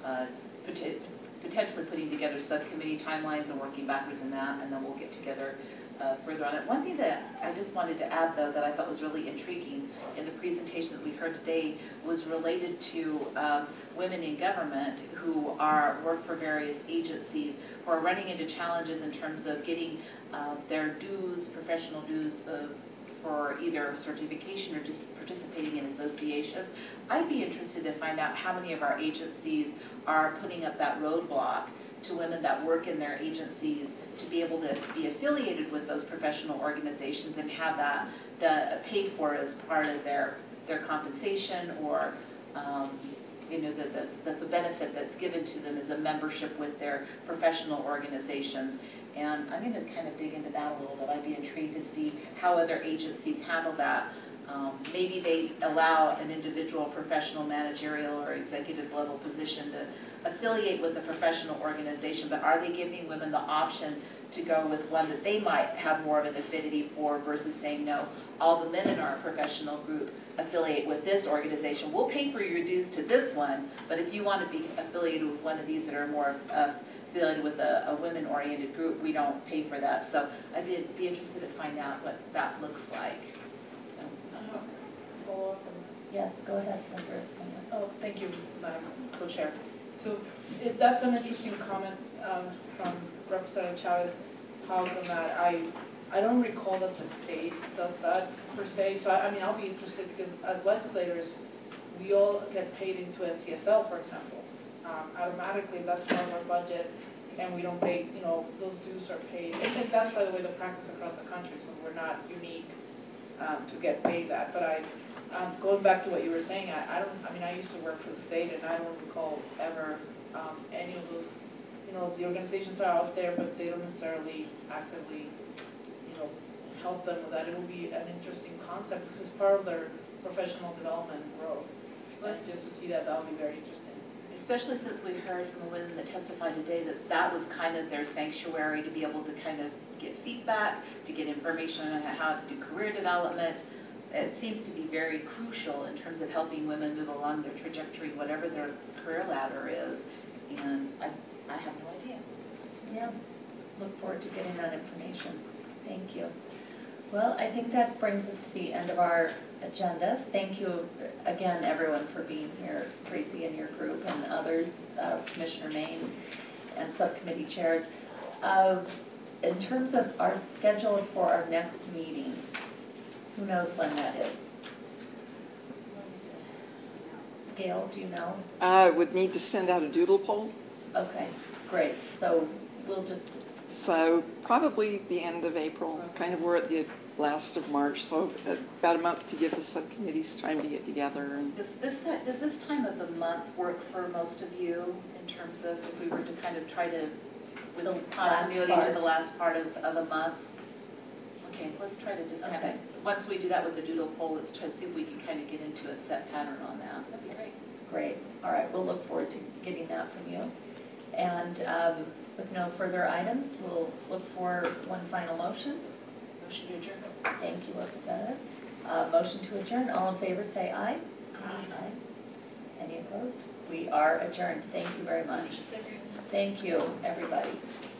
potentially putting together subcommittee timelines and working backwards in that, and then we'll get together further on it. One thing that I just wanted to add, though, that I thought was really intriguing in the presentation that we heard today was related to women in government who work for various agencies, who are running into challenges in terms of getting their dues, professional dues, for either certification or just participating in associations. I'd be interested to find out how many of our agencies are putting up that roadblock to women that work in their agencies to be able to be affiliated with those professional organizations and have that paid for as part of their compensation, or that's a benefit that's given to them as a membership with their professional organizations. And I'm going to kind of dig into that a little bit. I'd be intrigued to see how other agencies handle that. Maybe they allow an individual professional, managerial, or executive level position to affiliate with a professional organization, but are they giving women the option to go with one that they might have more of an affinity for versus saying, no, all the men in our professional group affiliate with this organization. We'll pay for your dues to this one, but if you want to be affiliated with one of these that are more affiliated with a women-oriented group, we don't pay for that. So I'd be interested to find out what that looks like. Follow up on that? Yes, go ahead, Senator. Oh, thank you, Madam Co-Chair. So that's an interesting comment from Representative Chavez-Hauk on that. I don't recall that the state does that per se. So I'll be interested, because as legislators, we all get paid into NCSL, for example, automatically. That's part of our budget, and we don't pay. Those dues are paid. And that's, by the way, the practice across the country. So we're not unique to get paid that. But going back to what you were saying, I used to work for the state, and I don't recall ever any of those. The organizations are out there, but they don't necessarily actively, help them with that. It will be an interesting concept, because it's part of their professional development and growth. Just to see that would be very interesting. Especially since we heard from the women that testified today that was kind of their sanctuary, to be able to kind of get feedback, to get information on how to do career development. It seems to be very crucial in terms of helping women move along their trajectory, whatever their career ladder is. And Awesome. Look forward to getting that information. Thank you. Well, I think that brings us to the end of our agenda. Thank you again, everyone, for being here, Tracy and your group and others, Commissioner Main and subcommittee chairs. In terms of our schedule for our next meeting, who knows when that is? Gail, do you know? I would need to send out a doodle poll. Okay, great. So we'll just... So probably the end of April. Kind of we're at the last of March, so about a month to give the subcommittees time to get together. And does this time of the month work for most of you in terms of if we were to kind of try to, with continuity to the last part of a month? Okay, let's try to just kind of, once we do that with the doodle poll, let's try to see if we can kind of get into a set pattern on that. That'd be great. Great. All right, we'll look forward to getting that from you. And with no further items, we'll look for one final motion. Motion to adjourn. Thank you, Elizabeth. Motion to adjourn. All in favor, say aye. Aye. Any opposed? We are adjourned. Thank you very much. Thank you, everybody.